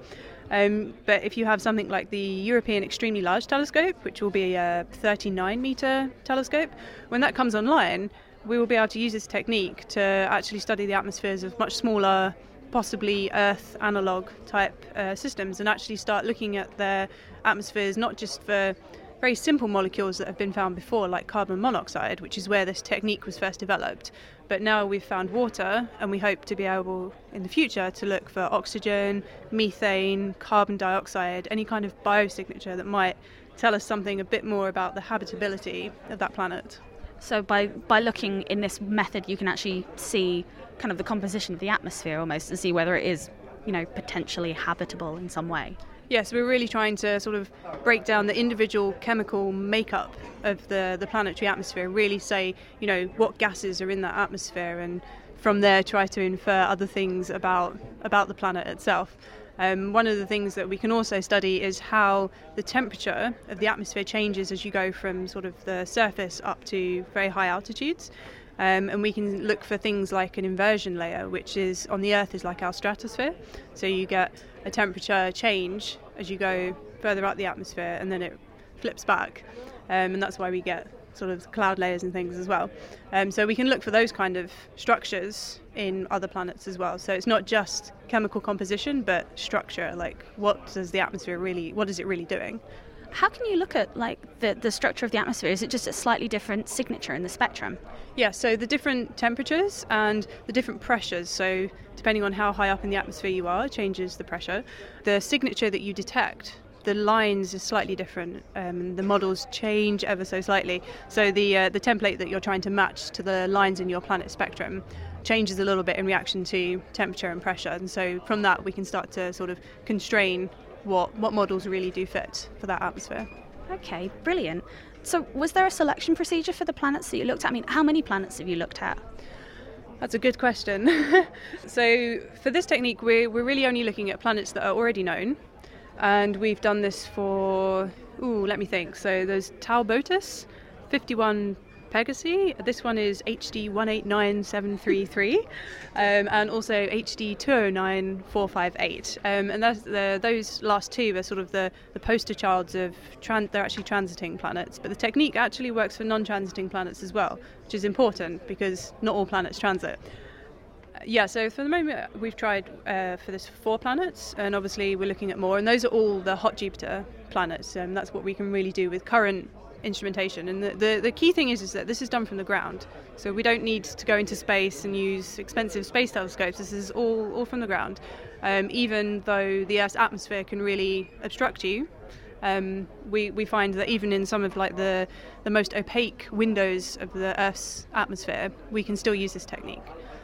But if you have something like the European Extremely Large Telescope, which will be a 39-metre telescope, when that comes online, we will be able to use this technique to actually study the atmospheres of much smaller, possibly Earth analog type systems, and actually start looking at their atmospheres not just for very simple molecules that have been found before, like carbon monoxide, which is where this technique was first developed. But now we've found water, and we hope to be able in the future to look for oxygen, methane, carbon dioxide, any kind of biosignature that might tell us something a bit more about the habitability of that planet. So by looking in this method, you can actually see kind of the composition of the atmosphere almost, and see whether it is, potentially habitable in some way. Yes, we're really trying to sort of break down the individual chemical makeup of the planetary atmosphere, really say, what gases are in that atmosphere, and from there try to infer other things about the planet itself. One of the things that we can also study is how the temperature of the atmosphere changes as you go from sort of the surface up to very high altitudes. And we can look for things like an inversion layer, which is on the Earth is like our stratosphere. So you get a temperature change as you go further up the atmosphere, and then it flips back. And that's why we get sort of cloud layers and things as well. So we can look for those kind of structures in other planets as well. So it's not just chemical composition, but structure, like what is it really doing? How can you look at the structure of the atmosphere? Is it just a slightly different signature in the spectrum? Yeah, so the different temperatures and the different pressures, so depending on how high up in the atmosphere you are, changes the pressure. The signature that you detect, the lines are slightly different, the models change ever so slightly. So the template that you're trying to match to the lines in your planet spectrum changes a little bit in reaction to temperature and pressure. And so from that we can start to sort of constrain what models really do fit for that atmosphere. Okay, brilliant. So was there a selection procedure for the planets that you looked at? I mean, how many planets have you looked at? That's a good question. So for this technique, we're really only looking at planets that are already known. And we've done this for, let me think. So there's Tau Botus, 51 Pegasi. This one is HD 189733, and also HD 209458. And those last two are sort of the poster childs of they're actually transiting planets. But the technique actually works for non-transiting planets as well, which is important because not all planets transit. So for the moment we've tried for this 4 planets, and obviously we're looking at more, and those are all the hot Jupiter planets, and that's what we can really do with current instrumentation. And the key thing is that this is done from the ground, so we don't need to go into space and use expensive space telescopes. This is all from the ground. Even though the Earth's atmosphere can really obstruct you, we find that even in some of the most opaque windows of the Earth's atmosphere, we can still use this technique.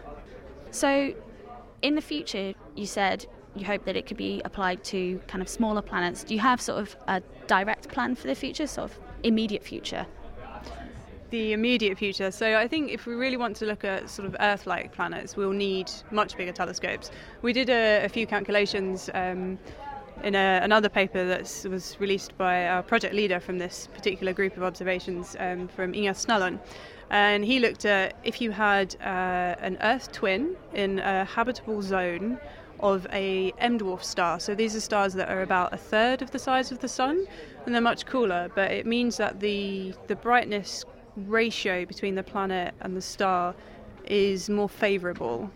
So in the future, you said you hope that it could be applied to kind of smaller planets. Do you have sort of a direct plan for the future, sort of immediate future? The immediate future. So I think if we really want to look at sort of Earth-like planets, we'll need much bigger telescopes. We did a few calculations in another paper that was released by our project leader from this particular group of observations, from Inga Snellon. And he looked at if you had an Earth twin in a habitable zone of a M-dwarf star. So these are stars that are about a third of the size of the Sun, and they're much cooler, but it means that the brightness ratio between the planet and the star is more favourable.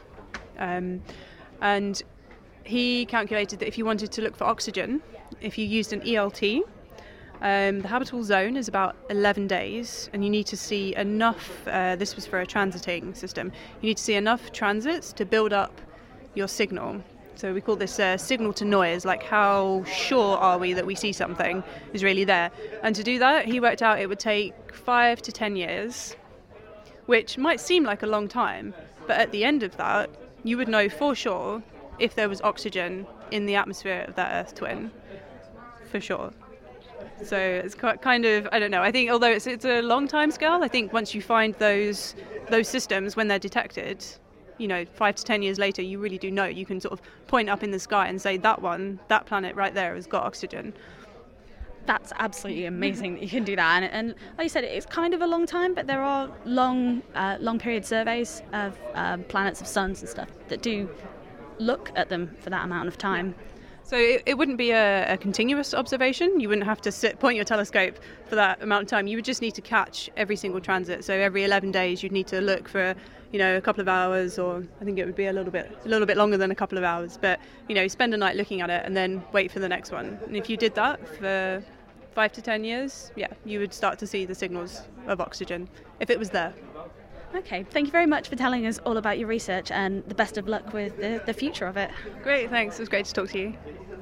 And he calculated that if you wanted to look for oxygen, if you used an ELT, the habitable zone is about 11 days, and you need to see enough, this was for a transiting system, you need to see enough transits to build up your signal. So we call this signal to noise, like how sure are we that we see something is really there. And to do that, he worked out it would take 5 to 10 years, which might seem like a long time, but at the end of that, you would know for sure if there was oxygen in the atmosphere of that Earth twin, for sure. So it's quite kind of, I don't know, I think although it's a long time scale, I think once you find those systems when they're detected, 5 to 10 years later, you really do know. You can sort of point up in the sky and say that planet right there has got oxygen. That's absolutely amazing that you can do that. And like you said, it's kind of a long time, but there are long period surveys of planets, of suns and stuff that do look at them for that amount of time. So it wouldn't be a continuous observation. You wouldn't have to point your telescope for that amount of time. You would just need to catch every single transit. So every 11 days, you'd need to look for, a couple of hours, or I think it would be a little bit longer than a couple of hours. But, spend a night looking at it and then wait for the next one. And if you did that for 5 to 10 years, you would start to see the signals of oxygen if it was there. Okay, thank you very much for telling us all about your research, and the best of luck with the future of it. Great, thanks. It was great to talk to you.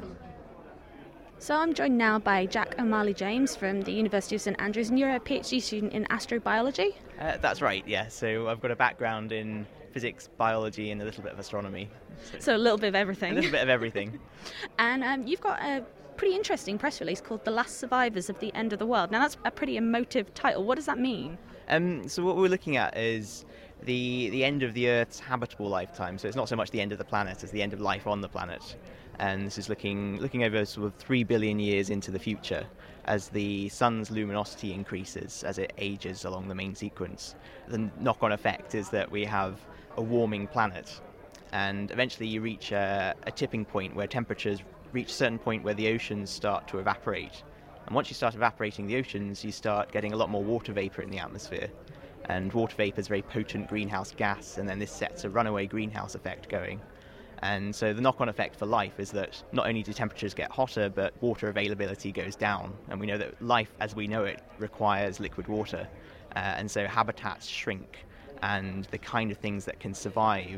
So I'm joined now by Jack O'Malley James from the University of St Andrews, and you're a PhD student in astrobiology? That's right, yeah. So I've got a background in physics, biology, and a little bit of astronomy. So a little bit of everything. A little bit of everything. And you've got a pretty interesting press release called The Last Survivors of the End of the World. Now that's a pretty emotive title. What does that mean? So what we're looking at is the end of the Earth's habitable lifetime. So it's not so much the end of the planet as the end of life on the planet. And this is looking over sort of 3 billion years into the future as the sun's luminosity increases as it ages along the main sequence. The knock-on effect is that we have a warming planet, and eventually you reach a tipping point where temperatures reach a certain point where the oceans start to evaporate. And once you start evaporating the oceans, you start getting a lot more water vapor in the atmosphere. And water vapor is a very potent greenhouse gas, and then this sets a runaway greenhouse effect going. And so the knock-on effect for life is that not only do temperatures get hotter, but water availability goes down. And we know that life as we know it requires liquid water. And so habitats shrink, and the kind of things that can survive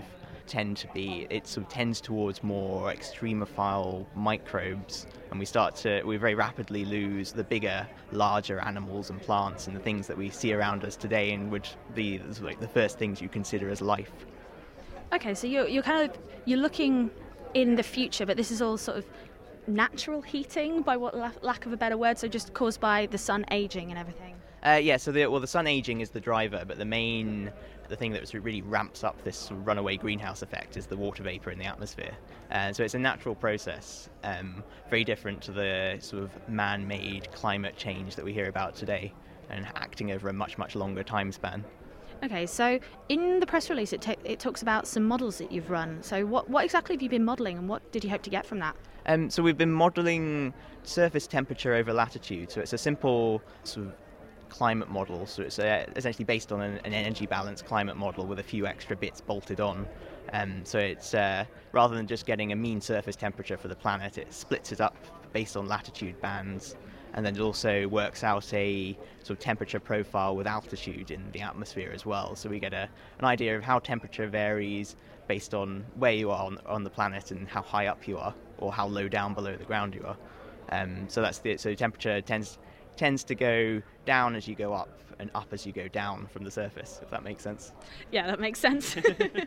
it sort of tends towards more extremophile microbes, and we very rapidly lose the bigger, larger animals and plants and the things that we see around us today and would be like the first things you consider as life. Okay, so you're looking in the future, but this is all sort of natural heating, by what lack of a better word, so just caused by the sun aging and everything. So the sun aging is the driver, but the thing that really ramps up this runaway greenhouse effect is the water vapor in the atmosphere. So it's a natural process, very different to the sort of man-made climate change that we hear about today, and acting over a much, much longer time span. Okay, so in the press release it talks about some models that you've run. So what exactly have you been modelling, and what did you hope to get from that? So we've been modelling surface temperature over latitude. So it's a simple sort of climate model. So it's essentially based on an energy balance climate model with a few extra bits bolted on. So it's rather than just getting a mean surface temperature for the planet, it splits it up based on latitude bands. And then it also works out a sort of temperature profile with altitude in the atmosphere as well. So we get an idea of how temperature varies based on where you are on the planet and how high up you are, or how low down below the ground you are. So temperature tends to go down as you go up and up as you go down from the surface, if that makes sense. Yeah, that makes sense.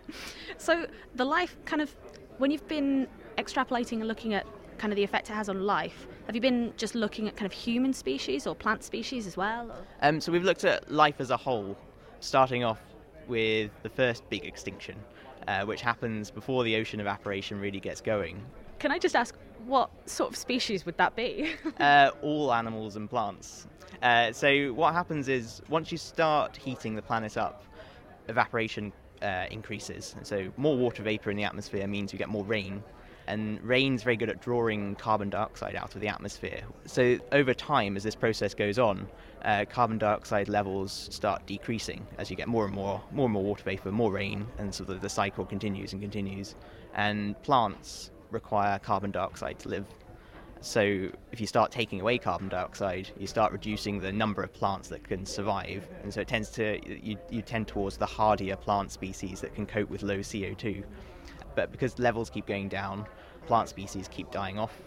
So the life when you've been extrapolating and looking at kind of the effect it has on life, have you been just looking at kind of human species or plant species as well? So we've looked at life as a whole, starting off with the first big extinction, which happens before the ocean evaporation really gets going. Can I just ask, what sort of species would that be? All animals and plants. So what happens is, once you start heating the planet up, evaporation increases. So more water vapor in the atmosphere means you get more rain. And rain's very good at drawing carbon dioxide out of the atmosphere. So over time, as this process goes on, carbon dioxide levels start decreasing as you get more and more water vapor, more rain, and so the cycle continues and continues. And plants require carbon dioxide to live. So if you start taking away carbon dioxide, you start reducing the number of plants that can survive, and so it tends to you tend towards the hardier plant species that can cope with low CO2. But because levels keep going down, plant species keep dying off,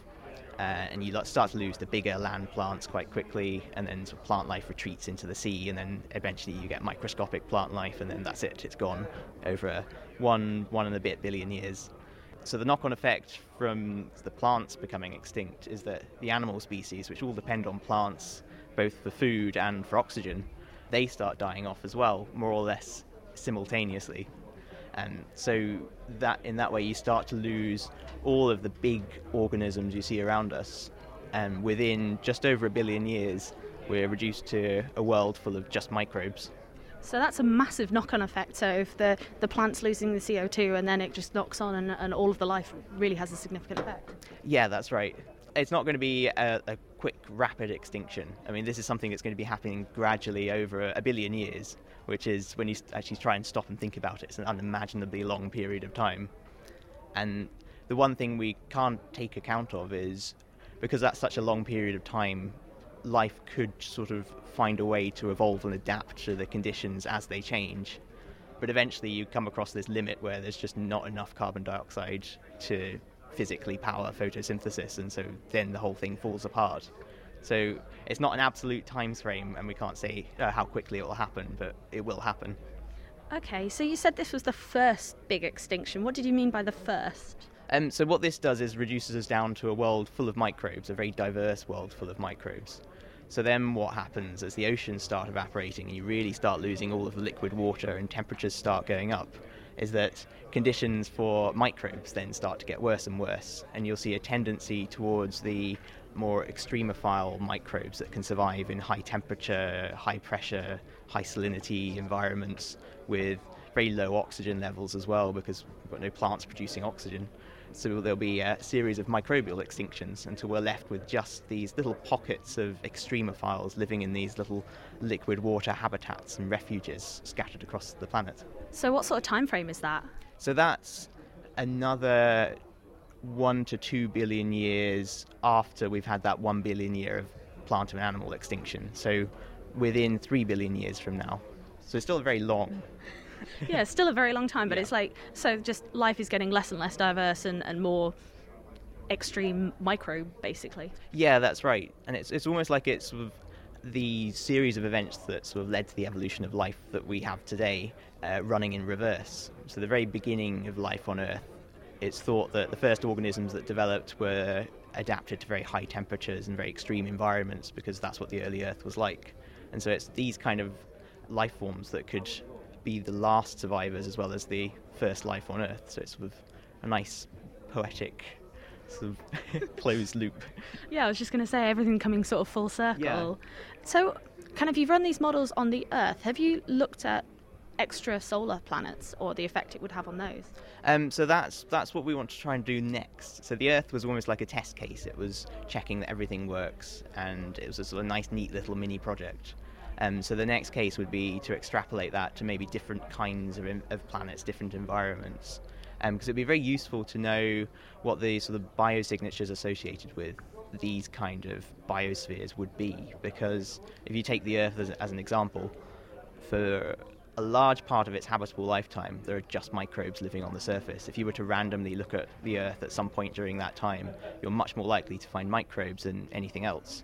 and you start to lose the bigger land plants quite quickly, and then sort of plant life retreats into the sea, and then eventually you get microscopic plant life, and then that's it, it's gone over one and a bit billion years. So the knock-on effect from the plants becoming extinct is that the animal species, which all depend on plants both for food and for oxygen, they start dying off as well, more or less simultaneously. And so that in that way you start to lose all of the big organisms you see around us, and within just over 1 billion years we're reduced to a world full of just microbes. So that's a massive knock-on effect. So if the plant's losing the CO2 and then it just knocks on and all of the life really has a significant effect. Yeah, that's right. It's not going to be a quick, rapid extinction. I mean, this is something that's going to be happening gradually over 1 billion years, which is, when you actually try and stop and think about it, it's an unimaginably long period of time. And the one thing we can't take account of is, because that's such a long period of time, life could sort of find a way to evolve and adapt to the conditions as they change. But eventually you come across this limit where there's just not enough carbon dioxide to physically power photosynthesis, and so then the whole thing falls apart. So it's not an absolute time frame, and we can't say how quickly it will happen, but it will happen. Okay, so you said this was the first big extinction. What did you mean by the first? So what this does is reduces us down to a world full of microbes, a very diverse world full of microbes. So then what happens as the oceans start evaporating and you really start losing all of the liquid water and temperatures start going up, is that conditions for microbes then start to get worse and worse, and you'll see a tendency towards the more extremophile microbes that can survive in high temperature, high pressure, high salinity environments with very low oxygen levels as well, because we've got no plants producing oxygen. So there'll be a series of microbial extinctions until we're left with just these little pockets of extremophiles living in these little liquid water habitats and refuges scattered across the planet. So what sort of time frame is that? So that's another 1 to 2 billion years after we've had that 1 billion year of plant and animal extinction. So within 3 billion years from now. So it's still very long. Yeah, it's still a very long time, but Yeah. it's like, so just life is getting less and less diverse and more extreme microbe, basically. Yeah, that's right. And it's almost like it's sort of the series of events that sort of led to the evolution of life that we have today running in reverse. So the very beginning of life on Earth, it's thought that the first organisms that developed were adapted to very high temperatures and very extreme environments because that's what the early Earth was like. And so it's these kind of life forms that could be the last survivors as well as the first life on Earth. So it's sort of a nice poetic sort of closed loop. Yeah, I was just going to say, everything coming sort of full circle. Yeah. So, kind of, you've run these models on the Earth. Have you looked at extrasolar planets or the effect it would have on those? So that's what we want to try and do next. So the Earth was almost like a test case. It was checking that everything works, and it was a sort of nice, neat little mini project. So the next case would be to extrapolate that to maybe different kinds of planets, different environments, because it would be very useful to know what the sort of biosignatures associated with these kind of biospheres would be. Because if you take the Earth as an example, for a large part of its habitable lifetime, there are just microbes living on the surface. If you were to randomly look at the Earth at some point during that time, you're much more likely to find microbes than anything else.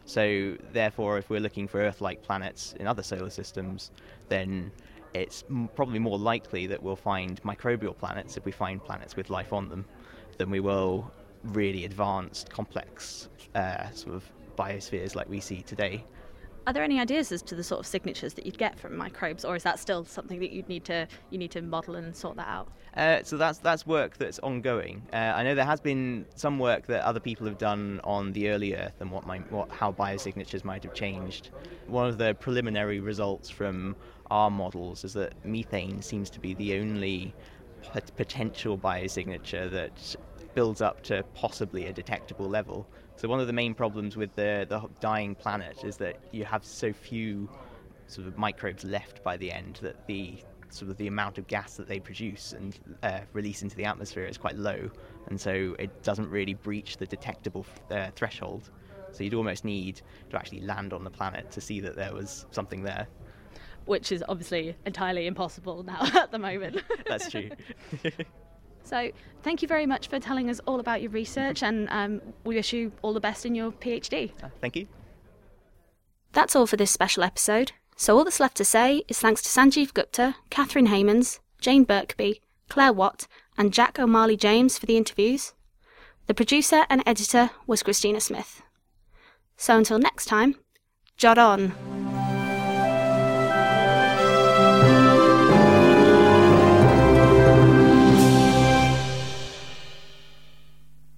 So therefore, if we're looking for Earth-like planets in other solar systems, then it's probably more likely that we'll find microbial planets, if we find planets with life on them, than we will really advanced, complex sort of biospheres like we see today. Are there any ideas as to the sort of signatures that you'd get from microbes, or is that still something that you need to model and sort that out? So that's work that's ongoing. I know there has been some work that other people have done on the early Earth and how biosignatures might have changed. One of the preliminary results from our models is that methane seems to be the only potential biosignature that builds up to possibly a detectable level. So one of the main problems with the dying planet is that you have so few sort of microbes left by the end that the sort of the amount of gas that they produce and release into the atmosphere is quite low, and so it doesn't really breach the detectable threshold. So you'd almost need to actually land on the planet to see that there was something there. Which is obviously entirely impossible now at the moment. That's true. So thank you very much for telling us all about your research, and we wish you all the best in your PhD. Thank you. That's all for this special episode. So all that's left to say is thanks to Sanjeev Gupta, Catherine Haymans, Jane Birkby, Claire Watt and Jack O'Marley-James for the interviews. The producer and editor was Christina Smith. So until next time, Jod on!